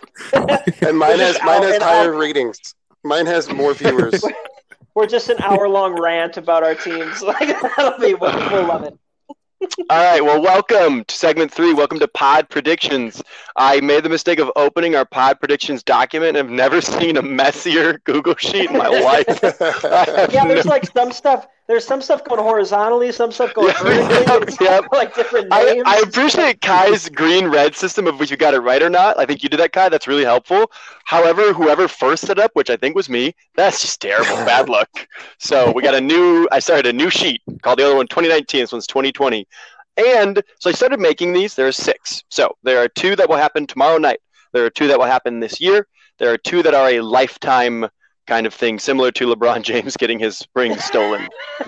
And mine has higher ratings. Mine has more viewers. We're just an hour-long rant about our teams. Like, that'll be what people love it. All right, well, welcome to segment 3. Welcome to Pod Predictions. I made the mistake of opening our Pod Predictions document and have never seen a messier Google sheet in my life. Yeah, there's like some stuff. There's some stuff going horizontally, some stuff going vertically. Yep. Like different names. I appreciate Kai's green-red system of if you got it right or not. I think you did that, Kai. That's really helpful. However, whoever first set up, which I think was me, that's just terrible. Bad luck. So I started a new sheet called the other one 2019. This one's 2020. And so I started making these. There are 6. So there are 2 that will happen tomorrow night. There are 2 that will happen this year. There are 2 that are a lifetime kind of thing, similar to LeBron James getting his ring stolen.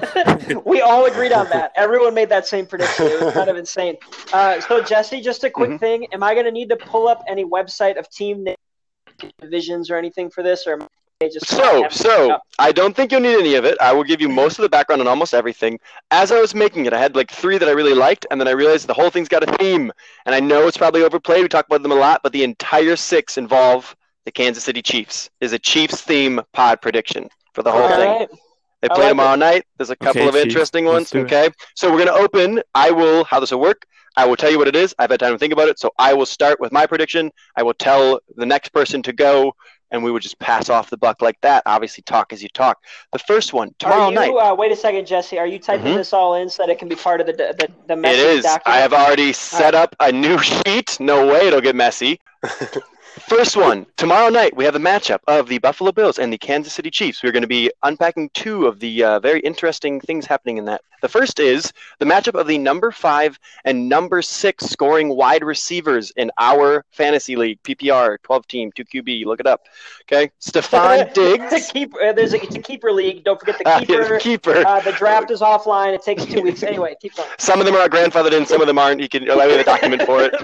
We all agreed on that. Everyone made that same prediction. It was kind of insane. So, Jesse, just a quick thing. Am I going to need to pull up any website of team divisions or anything for this? Or am I just So I don't think you'll need any of it. I will give you most of the background on almost everything. As I was making it, I had like 3 that I really liked, and then I realized the whole thing's got a theme. And I know it's probably overplayed. We talk about them a lot, but the entire 6 involve the Kansas City Chiefs. Is a Chiefs theme pod prediction for the whole thing. Right. They play tomorrow night. There's a couple of interesting ones. Okay. So we're going to open. How this will work. I will tell you what it is. I've had time to think about it. So I will start with my prediction. I will tell the next person to go, and we would just pass off the buck like that. Obviously, talk as you talk. The first one, tomorrow night. Wait a second, Jesse. Are you typing this all in so that it can be part of the messy It is. document? I have already set up a new sheet. No way it'll get messy. First one, tomorrow night we have a matchup of the Buffalo Bills and the Kansas City Chiefs. We're going to be unpacking two of the very interesting things happening in that. The first is the matchup of the number 5 and number 6 scoring wide receivers in our fantasy league, PPR, 12-team, 2QB, look it up. Okay, Stephon Diggs. It's a keeper league. Don't forget the keeper. The draft is offline. It takes 2 weeks. Anyway, keep going. Some of them are grandfathered in, some of them aren't. You can allow me the document for it.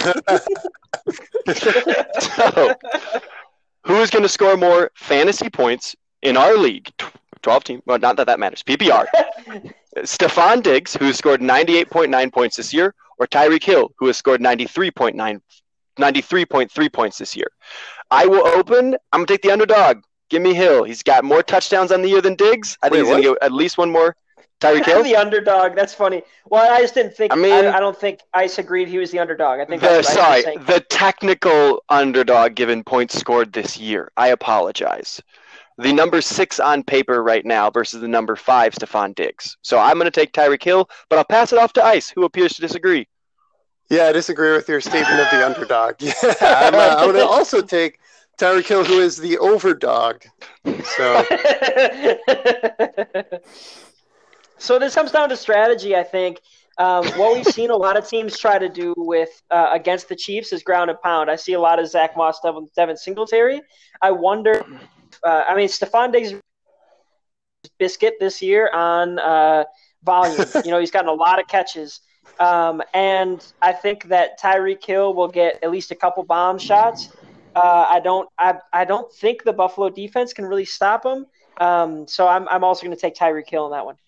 So, who is going to score more fantasy points in our league? 12-team. Well, not that matters. PPR. Stephon Diggs, who has scored 98.9 points this year, or Tyreek Hill, who has scored 93.3 points this year. I will open. I'm going to take the underdog. Give me Hill. He's got more touchdowns on the year than Diggs. I think he's going to get at least one more. Tyreek Hill? The underdog. That's funny. Well, I just didn't think. I don't think Ice agreed he was the underdog. I think the technical underdog given points scored this year. I apologize. The number 6 on paper right now versus the number 5, Stephon Diggs. So I'm going to take Tyreek Hill, but I'll pass it off to Ice, who appears to disagree. Yeah, I disagree with your statement of the underdog. Yeah, I'm going to also take Tyreek Hill, who is the overdog. So. So this comes down to strategy, I think. What we've seen a lot of teams try to do with against the Chiefs is ground and pound. I see a lot of Zach Moss, Devin Singletary. I wonder, Stephon Diggs biscuit this year on volume. He's gotten a lot of catches. And I think that Tyreek Hill will get at least a couple bomb shots. I don't think the Buffalo defense can really stop him. So I'm also going to take Tyreek Hill in that one.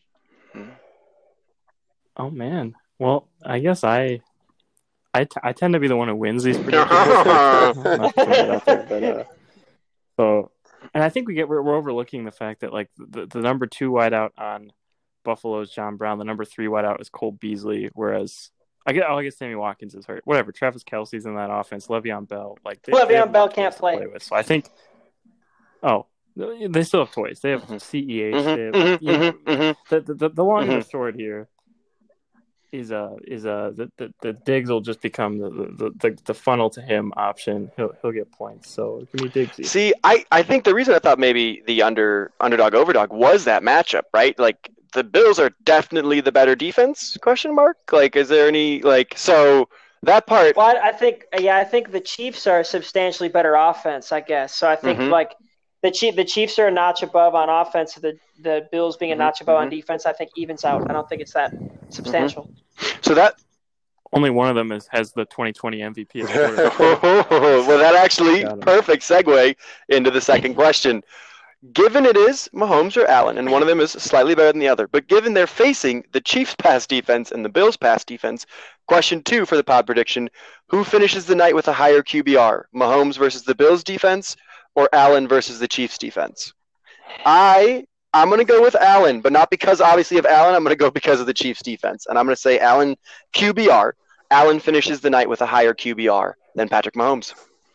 Oh man. Well, I guess I tend to be the one who wins these predictions. So, and I think we're overlooking the fact that like the number 2 wideout on Buffalo is John Brown, the number 3 wideout is Cole Beasley, whereas I guess Sammy Watkins is hurt. Whatever. Travis Kelce's in that offense. Le'Veon Bell, Le'Veon Bell can't play. So I think. Oh. They still have toys. They have CEH. The long and the short here is the Diggs will just become the funnel to him option. He'll get points. So give me Diggs. See, I think the reason I thought maybe the underdog overdog was that matchup, right? Like the Bills are definitely the better defense? ? Like, is there any so that part? Well, I think the Chiefs are a substantially better offense. I guess so. I think The Chiefs are a notch above on offense. The Bills being a notch above on defense, I think evens out. I don't think it's that substantial. So that only one of them has the 2020 MVP. Well, that actually perfect segue into the second question. Given it is Mahomes or Allen, and one of them is slightly better than the other, but given they're facing the Chiefs' pass defense and the Bills' pass defense, question 2 for the pod prediction: who finishes the night with a higher QBR? Mahomes versus the Bills' defense, or Allen versus the Chiefs defense? I'm going to go with Allen, but not because obviously of Allen. I'm going to go because of the Chiefs defense. And I'm going to say Allen QBR. Allen finishes the night with a higher QBR than Patrick Mahomes.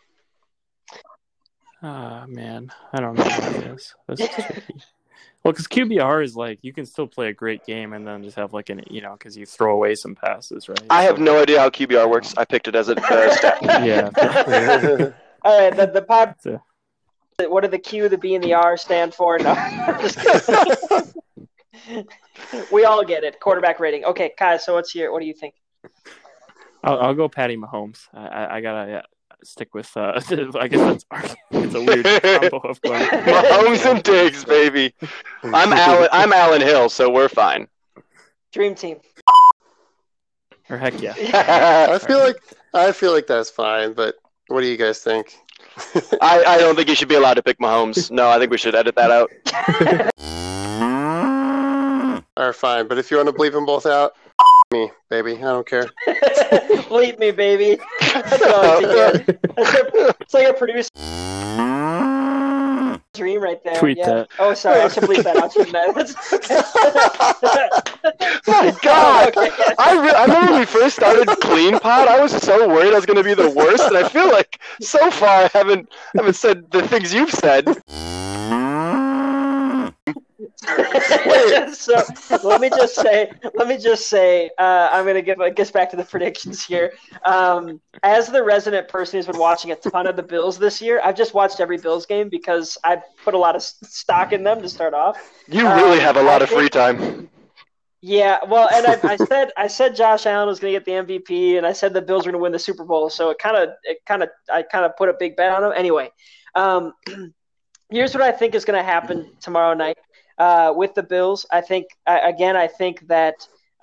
Man, I don't know about this. That's tricky. Well, because QBR is like, you can still play a great game and then just have because you throw away some passes, right? I have no idea how QBR works. I picked it as a stat. Yeah. All right, the pod... What do the Q, the B, and the R stand for? No, just kidding. We all get it. Quarterback rating. Okay, Kai. So what do you think? I'll go Patty Mahomes. I gotta stick with. I guess it's a weird combo of going Mahomes and Diggs, baby. I'm Allen Hill, so we're fine. Dream team. Or heck yeah. I feel like that's fine. But what do you guys think? I don't think you should be allowed to pick Mahomes. No, I think we should edit that out. All right, fine. But if you want to bleep them both out, me, baby. I don't care. Bleep me, baby. That's all it's like a producer dream right there. Tweet that. Oh, sorry. I should bleep that out. My God. Okay. I remember when we first started Clean Pod, I was so worried I was going to be the worst, and I feel like so far I haven't said the things you've said. So let me just say, I'm going to give, I guess, back to the predictions here. As the resident person who's been watching a ton of the Bills this year, I've just watched every Bills game because I put a lot of stock in them to start off. You really have a lot of free time. Yeah, well, and I said Josh Allen was going to get the MVP, and I said the Bills were going to win the Super Bowl. So I kind of put a big bet on them. Anyway, here's what I think is going to happen tomorrow night with the Bills. I think that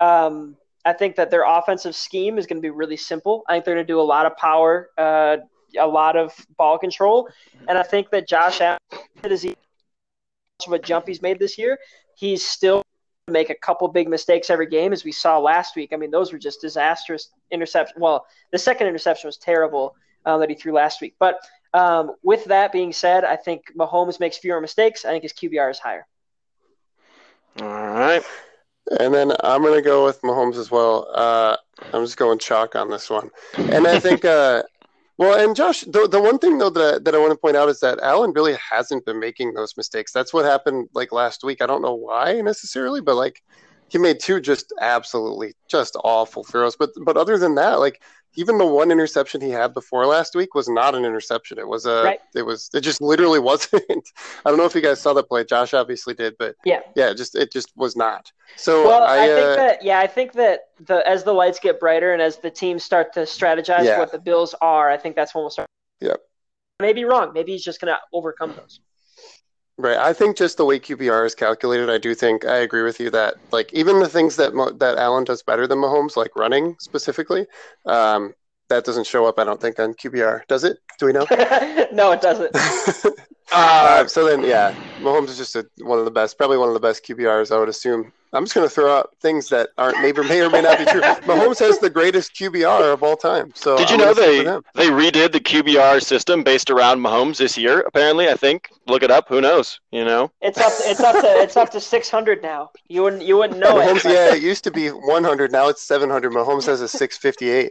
their offensive scheme is going to be really simple. I think they're going to do a lot of power, a lot of ball control, and I think that Josh Allen, as much of a jump he's made this year, he's still make a couple big mistakes every game, as we saw last week. I mean, those were just disastrous interceptions. Well, the second interception was terrible that he threw last week. But with that being said, I think Mahomes makes fewer mistakes. I think his QBR is higher. All right. And then I'm going to go with Mahomes as well. I'm just going chalk on this one. And I think well, and Josh, the one thing, though, that I want to point out is that Allen really hasn't been making those mistakes. That's what happened, like, last week. I don't know why necessarily, but, like, he made two just absolutely just awful throws. But other than that, like, even the one interception he had before last week was not an interception. It was it just literally wasn't. I don't know if you guys saw that play. Josh obviously did, but it just was not. So well, I think that as the lights get brighter and as the teams start to strategize what the Bills are, I think that's when we'll start. Yep. Maybe wrong. Maybe he's just going to overcome those. Right. I think just the way QBR is calculated, I agree with you that, like, even the things that Allen does better than Mahomes, like running specifically, that doesn't show up, I don't think, on QBR. Does it? Do we know? No, it doesn't. So then, Mahomes is just one of the best QBRs, I would assume. I'm just going to throw out things that may or may not be true. Mahomes has the greatest QBR of all time. So did you know they redid the QBR system based around Mahomes this year? Apparently, I think. Look it up. Who knows? You know. It's up to 600 now. You wouldn't know Mahomes, it. It used to be 100. Now it's 700. Mahomes has a 658.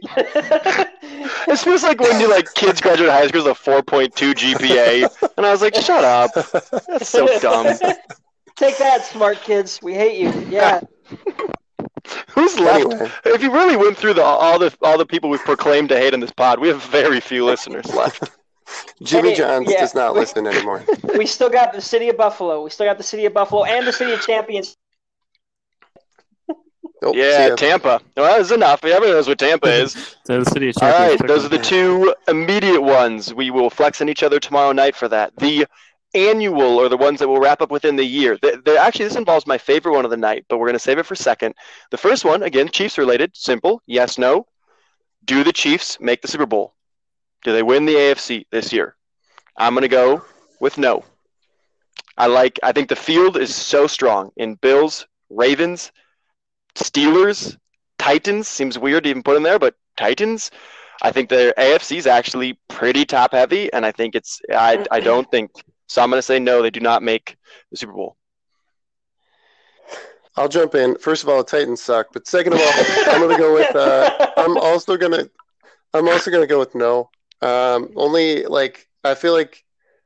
It feels like when kids graduate high school with a 4.2 GPA, and I was like, shut up. That's so dumb. Take that, smart kids. We hate you. Yeah. Who's left? Anyway. If you really went through all the people we've proclaimed to hate in this pod, we have very few listeners left. Jimmy Johns does not listen anymore. We still got the city of Buffalo. We still got the city of Buffalo and the city of champions. Tampa. Well, that's enough. Everyone knows what Tampa is. The city of champions. All right, those are the two immediate ones. We will flex on each other tomorrow night for that. The annual, or the ones that will wrap up within the year. Actually, this involves my favorite one of the night, but we're going to save it for second. The first one, again, Chiefs related, simple, yes, no. Do the Chiefs make the Super Bowl? Do they win the AFC this year? I'm going to go with no. I think the field is so strong in Bills, Ravens, Steelers, Titans. Seems weird to even put in there, but Titans. I think their AFC is actually pretty top heavy, and I think I don't think. So I'm going to say no, they do not make the Super Bowl. I'll jump in. First of all, the Titans suck. But second of all, I'm going to go with I'm also going to go with no. Only, I feel like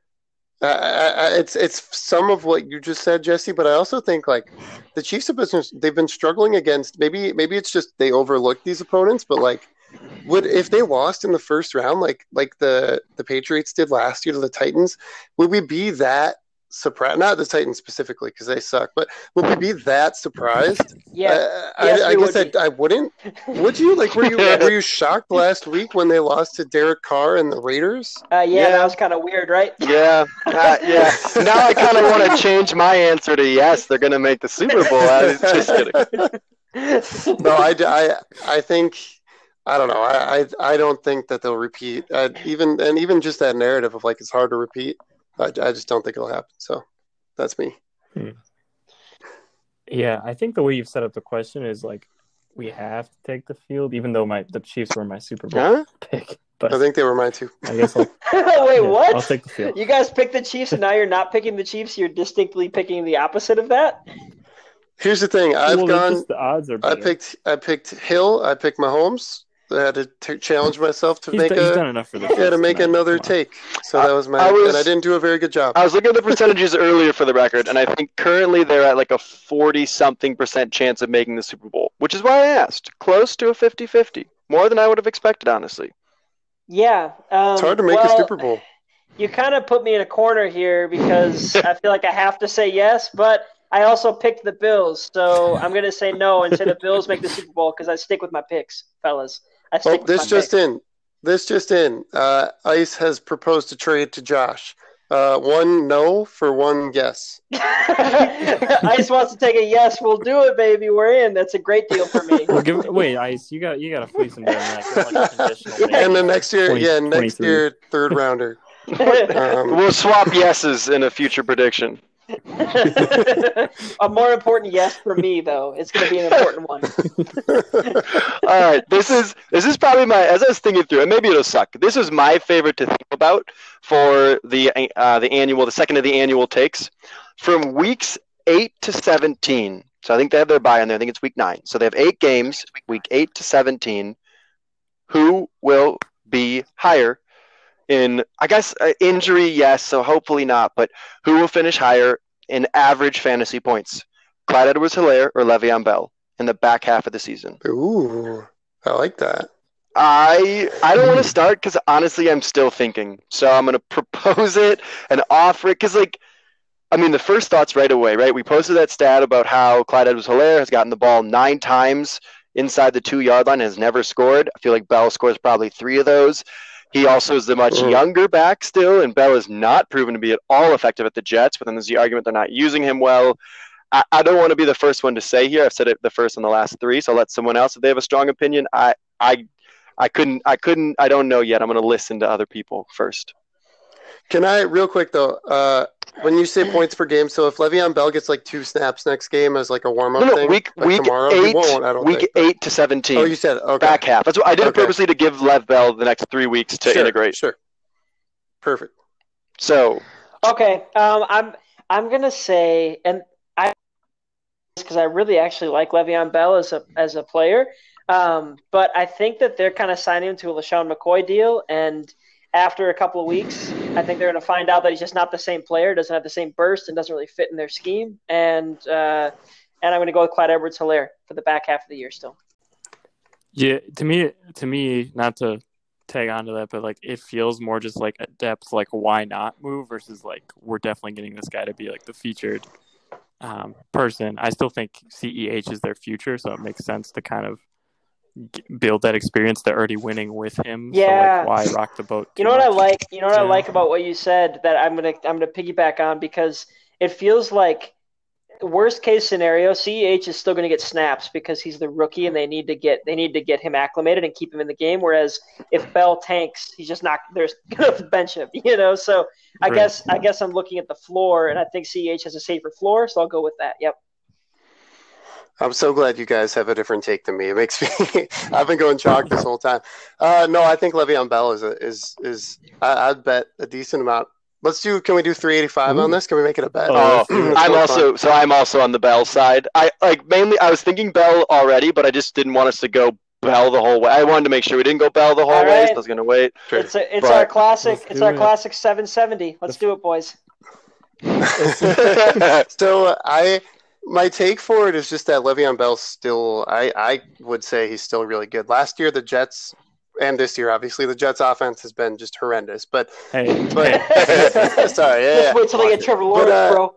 it's some of what you just said, Jesse, but I also think, the Chiefs they've been struggling against, maybe it's just they overlooked these opponents, but if they lost in the first round, like the Patriots did last year to the Titans, would we be that surprised? Not the Titans specifically, because they suck, but would we be that surprised? Yeah, I guess I wouldn't. Would you? Were you shocked last week when they lost to Derek Carr and the Raiders? That was kind of weird, right? Yeah, yeah. Now I kind of want to change my answer to yes, they're going to make the Super Bowl. I was just kidding. No, I think. I don't know. I don't think that they'll repeat. Even just that narrative of it's hard to repeat. I just don't think it'll happen. So that's me. Yeah, I think the way you've set up the question is we have to take the field, even though the Chiefs were my Super Bowl pick. But I think they were mine too. I guess Wait, what? I'll take the field. You guys picked the Chiefs, and now you're not picking the Chiefs. You're distinctly picking the opposite of that. Here's the thing. The odds are better. I picked Hill. I picked Mahomes. had to challenge myself to He's done enough for this. Yeah, to make another take. So that was my. And I didn't do a very good job. I was looking at the percentages earlier for the record, and I think currently they're at like a 40-something% chance of making the Super Bowl, which is why I asked. Close to a 50-50. More than I would have expected, honestly. Yeah. It's hard to make a Super Bowl. You kind of put me in a corner here because I feel like I have to say yes, but I also picked the Bills, so I'm going to say no and say the Bills make the Super Bowl because I stick with my picks, fellas. This just in. Ice has proposed to trade to Josh. One no for one yes. Ice wants to take a yes. We'll do it, baby. We're in. That's a great deal for me. Wait, Ice, you got to fleece him during that. And then next year, third rounder. We'll swap yeses in a future prediction. A more important yes for me, though. It's going to be an important one. All right, this is probably as I was thinking through it, maybe it'll suck. This is my favorite to think about for the second of the annual takes from weeks 8 to 17. So I think they have their bye in there. I think it's week 9. So they have 8 games, week 8 to 17. Who will be higher? In, I guess, injury, yes, so hopefully not, but who will finish higher in average fantasy points? Clyde Edwards-Helaire or Le'Veon Bell in the back half of the season? Ooh, I like that. I don't want to start because, honestly, I'm still thinking. So I'm going to propose it and offer it because, the first thoughts right away, right? We posted that stat about how Clyde Edwards-Helaire has gotten the ball 9 times inside the 2-yard line and has never scored. I feel like Bell scores probably 3 of those. He also is the much younger back still, and Bell is not proven to be at all effective at the Jets, but then there's the argument they're not using him well. I don't want to be the first one to say here. I've said it the first in the last 3, so I'll let someone else, if they have a strong opinion. I don't know yet. I'm going to listen to other people first. Can I, real quick though, when you say points per game, so if Le'Veon Bell gets 2 snaps next game as a warm-up thing, week tomorrow, 8, he won't, I don't think. 8 to 17. Oh, you said, okay. Back half. That's what I did it purposely to give Lev Bell the next 3 weeks to integrate. Sure. Perfect. So. Okay, I'm gonna say, and because I really actually like Le'Veon Bell as a player, but I think that they're kind of signing him to a LaShawn McCoy deal, and after a couple of weeks, I think they're going to find out that he's just not the same player, doesn't have the same burst, and doesn't really fit in their scheme. And I'm going to go with Clyde Edwards-Helaire for the back half of the year still. Yeah, to me, not to tag on to that, but it feels more just like a depth, why not move versus we're definitely getting this guy to be the featured person. I still think CEH is their future, so it makes sense to kind of build that experience. They're already winning with him. Yeah. So why rock the boat? You know what I like? You know what I like about what you said that I'm gonna piggyback on, because it feels like worst case scenario, CEH is still gonna get snaps because he's the rookie and they need to get him acclimated and keep him in the game. Whereas if Bell tanks, he's just not there's gonna bench him, So I guess I'm looking at the floor, and I think CEH has a safer floor, so I'll go with that. Yep. I'm so glad you guys have a different take than me. It makes me. I've been going chalk this whole time. No, I think Le'Veon Bell is. I'd bet a decent amount. Can we do 385 on this? Can we make it a bet? I'm also on the Bell side. I was thinking Bell already, but I just didn't want us to go Bell the whole way. I wanted to make sure we didn't go Bell the whole way, so I was going to wait. It's our classic 770. Let's do it, boys. So my take for it is just that Le'Veon Bell still, I would say he's still really good. Last year, the Jets, and this year, obviously, the Jets offense has been just horrendous. But sorry, Just wait till they get Trevor Lawrence, bro.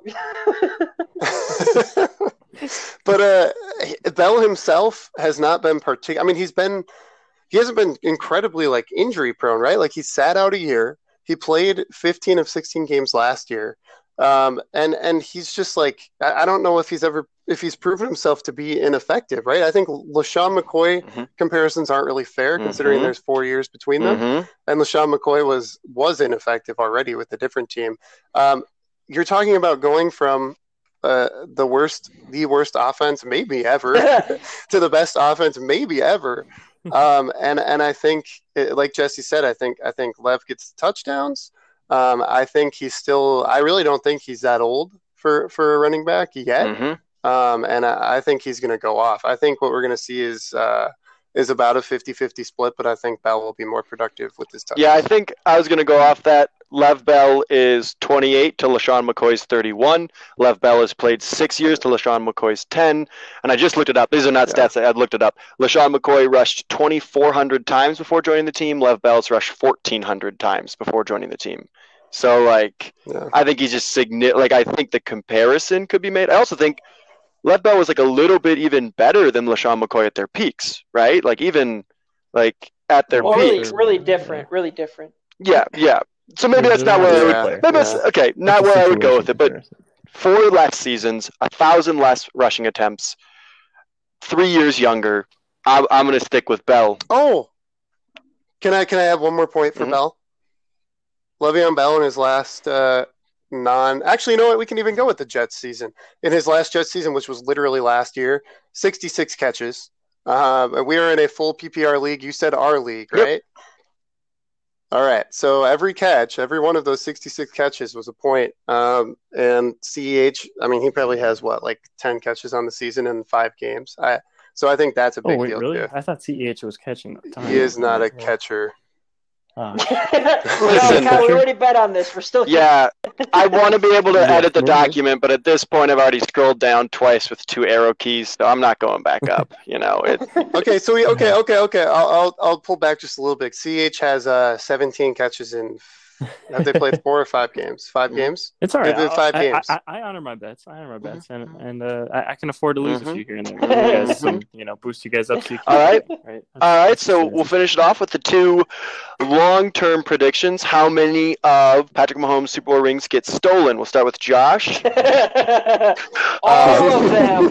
But Bell himself has not been particular. He hasn't been incredibly injury prone, right? He sat out a year. He played 15 of 16 games last year. And he's just I don't know if he's proven himself to be ineffective, right? I think LaShawn McCoy comparisons aren't really fair considering there's 4 years between them. And LaShawn McCoy was ineffective already with a different team. You're talking about going from the worst offense maybe ever to the best offense maybe ever. And I think, like Jesse said, I think Lev gets touchdowns. I think I really don't think he's that old for a running back yet. And I think he's going to go off. I think what we're going to see is is about a 50-50 split, but I think Bell will be more productive with his touches. Yeah, I think I was going to go off that. Lev Bell is 28 to LaShawn McCoy's 31. Lev Bell has played 6 years to LaShawn McCoy's 10. And I just looked it up. These are not stats. I looked it up. LaShawn McCoy rushed 2,400 times before joining the team. Lev Bell's rushed 1,400 times before joining the team. So, like, I think he's just I think the comparison could be made. I also think Lev Bell was, like, a little bit even better than LaShawn McCoy at their peaks, right? Like, even, like, at their peaks. Really different. Yeah. So maybe that's not where I would. Maybe okay, not where I would go with it. But 4 less seasons, 1,000 less rushing attempts, 3 years younger. I'm going to stick with Bell. Oh, can I have one more point for Bell? Le'Veon Bell in his last actually, you know what? We can even go with the Jets season. In his last Jets season, which was literally last year, 66 catches. We are in a full PPR league. You said our league, right? Yep. All right, so every one of those 66 catches was a point. And CEH, I mean, he probably has, 10 catches on the season in 5 games. So I think that's a big deal, really? too. I thought CEH was catching the time. He is not a catcher. Listen, we already bet on this. We're still here. Yeah, I want to be able to edit the document, but at this point, I've already scrolled down twice with 2 arrow keys, so I'm not going back up. Okay, so okay. I'll pull back just a little bit. CH has 17 catches in. Have they played 4 or 5 games? 5 games? It's all right. 5 games. I honor my bets. And I can afford to lose a few here and there. You guys, boost you guys up. So you all right. So we'll finish it off with the 2 long-term predictions. How many of Patrick Mahomes' Super Bowl rings get stolen? We'll start with Josh. All of them.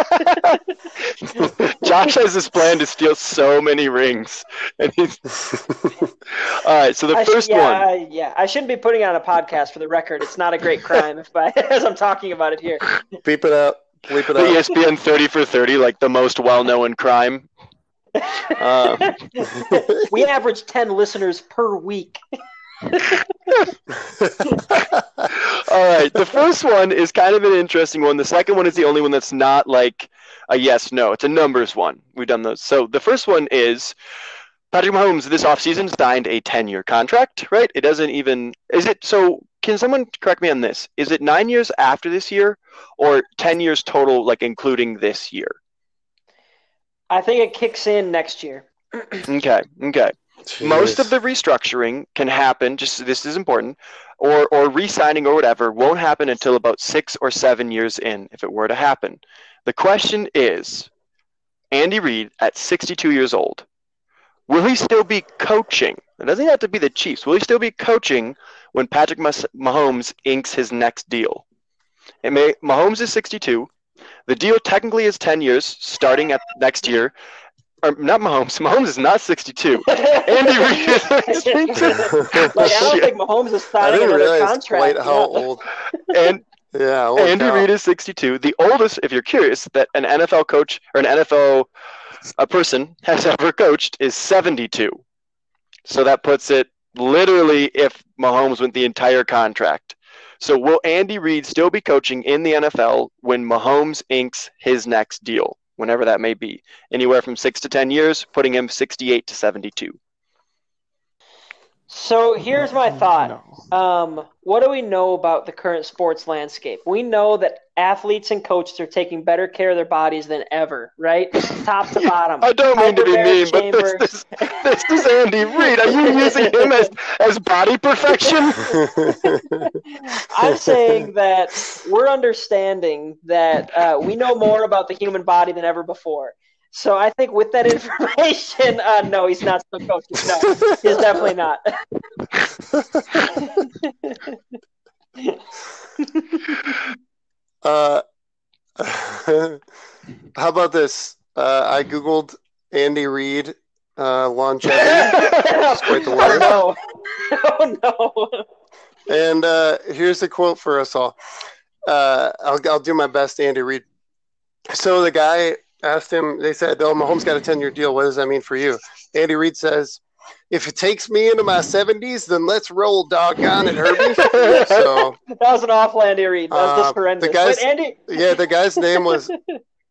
Josh has this plan to steal so many rings. And all right. So the first one. Yeah, I shouldn't be putting it on a podcast for the record. It's not a great crime as I'm talking about it here. Beep it up. Bleep it the up. ESPN 30 for 30, like the most well-known crime. We average 10 listeners per week. All right. The first one is kind of an interesting one. The second one is the only one that's not like a yes/no. It's a numbers one. We've done those. So the first one is Patrick Mahomes this offseason signed a 10-year contract, right? It doesn't even – is it – so can someone correct me on this? Is it 9 years after this year or 10 years total, like including this year? I think it kicks in next year. Okay. Jeez. Most of the restructuring can happen, just this is important, or re-signing or whatever won't happen until about 6 or 7 years in if it were to happen. The question is, Andy Reid at 62 years old, will he still be coaching? It doesn't have to be the Chiefs. Will he still be coaching when Patrick Mahomes inks his next deal? Mahomes is 62. The deal technically is 10 years, starting at next year. Or not Mahomes. Mahomes is not 62. Andy Reid is 62. I don't think Mahomes is signing another contract. Quite how old. And Andy Reid is 62. The oldest, if you're curious, that an NFL coach or an NFL person has ever coached is 72. So that puts it literally if Mahomes went the entire contract. So will Andy Reid still be coaching in the NFL when Mahomes inks his next deal, whenever that may be? Anywhere from 6 to 10 years, putting him 68 to 72. So here's my thought. What do we know about the current sports landscape? We know that athletes and coaches are taking better care of their bodies than ever, right? Top to bottom. I don't mean to be mean, but this is Andy Reid. Are you using him as body perfection? I'm saying that we're understanding that we know more about the human body than ever before. So I think with that information, no, he's not still coaching. No, he's definitely not. How about this? I Googled Andy Reid longevity. Quite the word. Oh, no. And here's the quote for us all. I'll do my best, Andy Reid. So the guy asked him, they said, "Oh, Mahomes got a 10-year deal. What does that mean for you?" Andy Reid says, "If it takes me into my 70s, then let's roll, doggone it, Herbie." So that was an awful Andy Reid. That was just horrendous. The guy's name was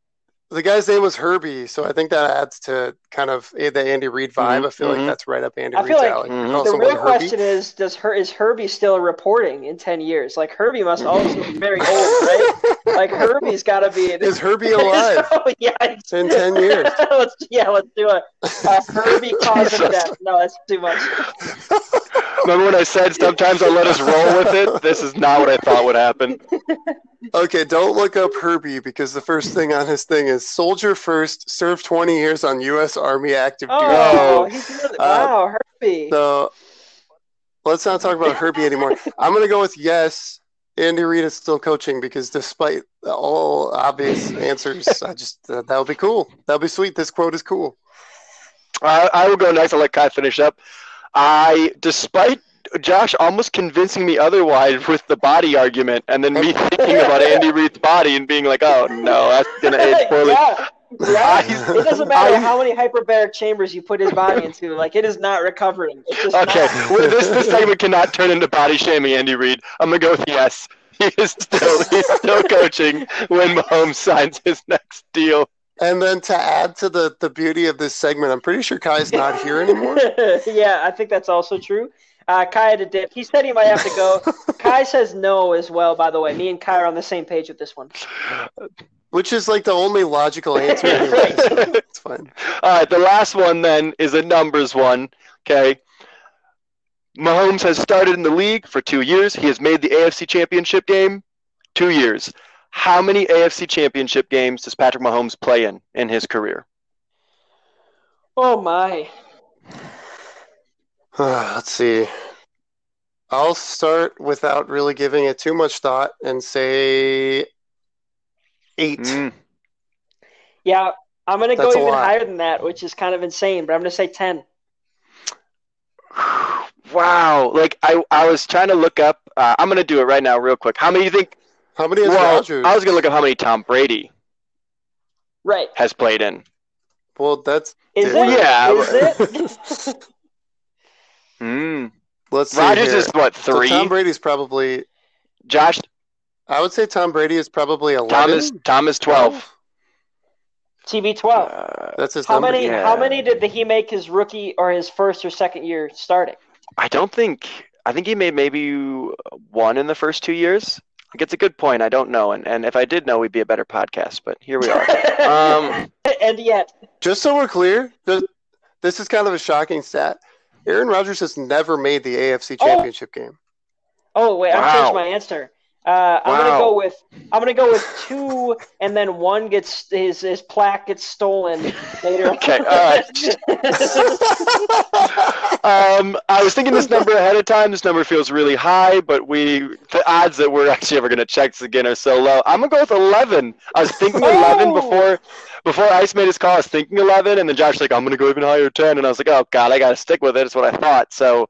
The guy's name was Herbie, so I think that adds to kind of the Andy Reid vibe. I feel like that's right up Andy Reid's alley. The real question is Herbie still reporting in 10 years? Like, Herbie must also be very old, right? Like, Herbie's got to be... Is Herbie alive in 10 years? Let's do a Herbie cause of death. No, that's too much. Remember when I said sometimes I'll let us roll with it? This is not what I thought would happen. Okay, don't look up Herbie because the first thing on his thing is soldier first, served 20 years on U.S. Army active duty. Oh, wow, Herbie. So let's not talk about Herbie anymore. I'm going to go with yes. Andy Reid is still coaching because despite all obvious answers, I just that would be cool. That would be sweet. This quote is cool. I will go next. I'll let Kai finish up. Despite Josh almost convincing me otherwise with the body argument, and then me thinking about Andy Reid's body and being like, "Oh no, that's gonna age poorly." Yeah. It doesn't matter how many hyperbaric chambers you put his body into; like, it is not recovering. It's just okay. Well, this segment cannot turn into body shaming Andy Reid. I'm gonna go with yes. He's still coaching when Mahomes signs his next deal. And then to add to the beauty of this segment, I'm pretty sure Kai's not here anymore. Yeah, I think that's also true. Kai had a dip. He said he might have to go. Kai says no as well, by the way. Me and Kai are on the same page with this one. Which is like the only logical answer. It's fine. All right, the last one then is a numbers one. Okay. Mahomes has started in the league for 2 years. He has made the AFC Championship game 2 years. How many AFC Championship games does Patrick Mahomes play in his career? Oh, my. Let's see. I'll start without really giving it too much thought and say 8. Yeah, I'm going to go even higher than that, which is kind of insane, but I'm going to say 10. Wow. Like, I was trying to look up. I'm going to do it right now real quick. How many do you think? How many is Rodgers? I was going to look up how many Tom Brady has played in. Well, that's... Is it? Let's see. Rodgers is what, 3? So Tom Brady's probably... Josh? I would say Tom Brady is probably 11. Tom is 12. TB12. That's his number. How many did he make his rookie or his first or second year starting? I think he made maybe 1 in the first 2 years. Like, it's a good point. I don't know. And if I did know, we'd be a better podcast. But here we are. And yet. Just so we're clear, this is kind of a shocking stat. Aaron Rodgers has never made the AFC Championship game. Oh, wait. Wow. I've changed my answer. I'm gonna go with 2, and then 1 gets his plaque gets stolen later. Okay, all right. I was thinking this number ahead of time. This number feels really high, but the odds that we're actually ever gonna check this again are so low. I'm gonna go with 11. I was thinking 11 before Ice made his call. I was thinking 11, and then Josh was like, I'm gonna go even higher, 10, and I was like, oh god, I gotta stick with it. It's what I thought. So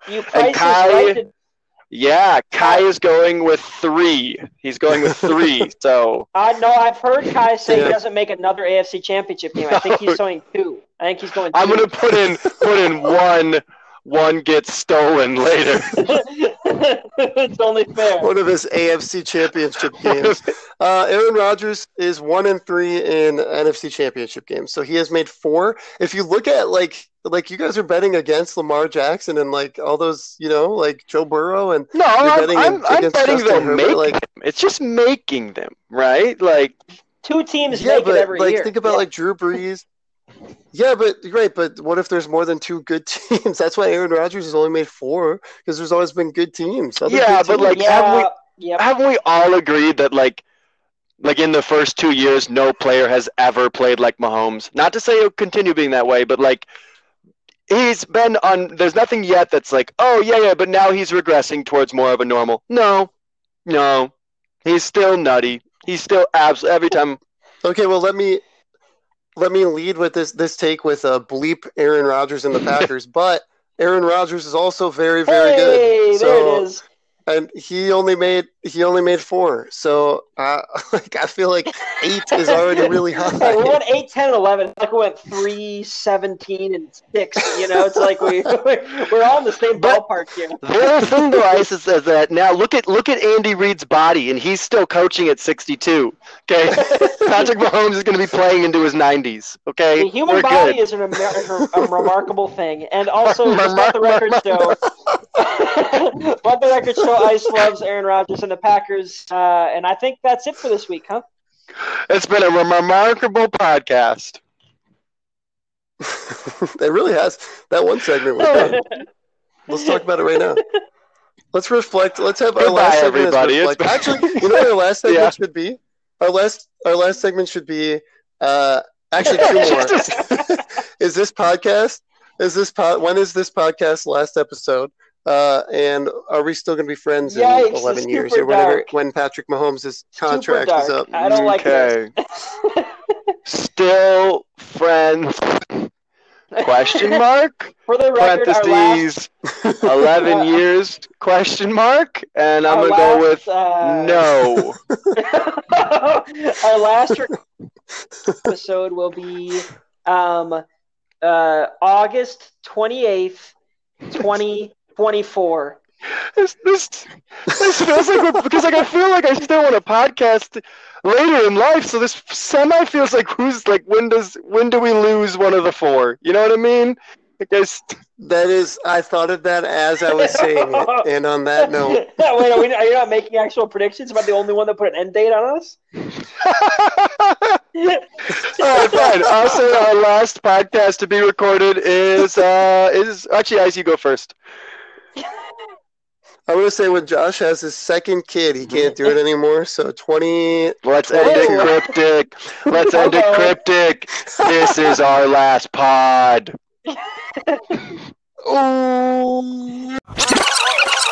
yeah, Kai is going with 3. He's going with 3. So no, I've heard Kai say he doesn't make another AFC Championship game. I think he's going 2. I think he's going 2. I'm going to put in 1. 1 gets stolen later. It's only fair. One of his AFC Championship games. Aaron Rodgers is 1-3 in NFC Championship games, so he has made 4. If you look at like you guys are betting against Lamar Jackson and like all those, like Joe Burrow and no, I'm betting they'll make them. It's just making them, right? Like 2 teams make it every year. Think about like Drew Brees. Yeah, but what if there's more than 2 good teams? That's why Aaron Rodgers has only made 4 because there's always been good teams. Haven't we all agreed that like in the first 2 years, no player has ever played like Mahomes? Not to say he'll continue being that way, but like he's been on. There's nothing yet that's like, oh yeah, but now he's regressing towards more of a normal. No, he's still nutty. He's still every time. Okay, well let me lead with this take with bleep Aaron Rodgers and the Packers, but Aaron Rodgers is also very, very good. So, there it is. and he only made 4. So like I feel like 8 is already really high. Hey, we went 8, 10, and 11. Like we went 3, 17, and 6. You know, it's like we're all in the same ballpark here. The other thing, though, Ice, is that now look at Andy Reid's body, and he's still coaching at 62. Okay, Patrick Mahomes is going to be playing into his 90s. Okay, the human body is a remarkable thing, and also just let the record show. Let the record show Ice loves Aaron Rodgers and the Packers, and I think that's it for this week, huh? It's been a remarkable podcast. It really has. That one segment was done. Let's talk about it right now. Let's reflect. Let's have our last segment. Everybody. Actually, you know what our last segment should be? Our last segment should be actually 2 more. Is this podcast? When is this podcast last episode? And are we still going to be friends in 11 years or whatever when Patrick Mahomes' contract is up? I don't like this. Still friends? Question mark? For the record, parentheses 11 years? Question mark? And I'm going to go with no. Our last episode will be August 28th, 2024. This feels like because I feel like I still want a podcast later in life, so this semi feels like when do we lose one of the 4? You know what I mean? I thought of that as I was saying it, and on that note, wait, are you not making actual predictions about the only one that put an end date on us? All right, fine. I'll say our last podcast to be recorded is actually Ice. You go first. I'm going to say when Josh has his second kid, he can't do it anymore. So 20. Let's end it cryptic. Let's end it cryptic. This is our last pod. Ooh.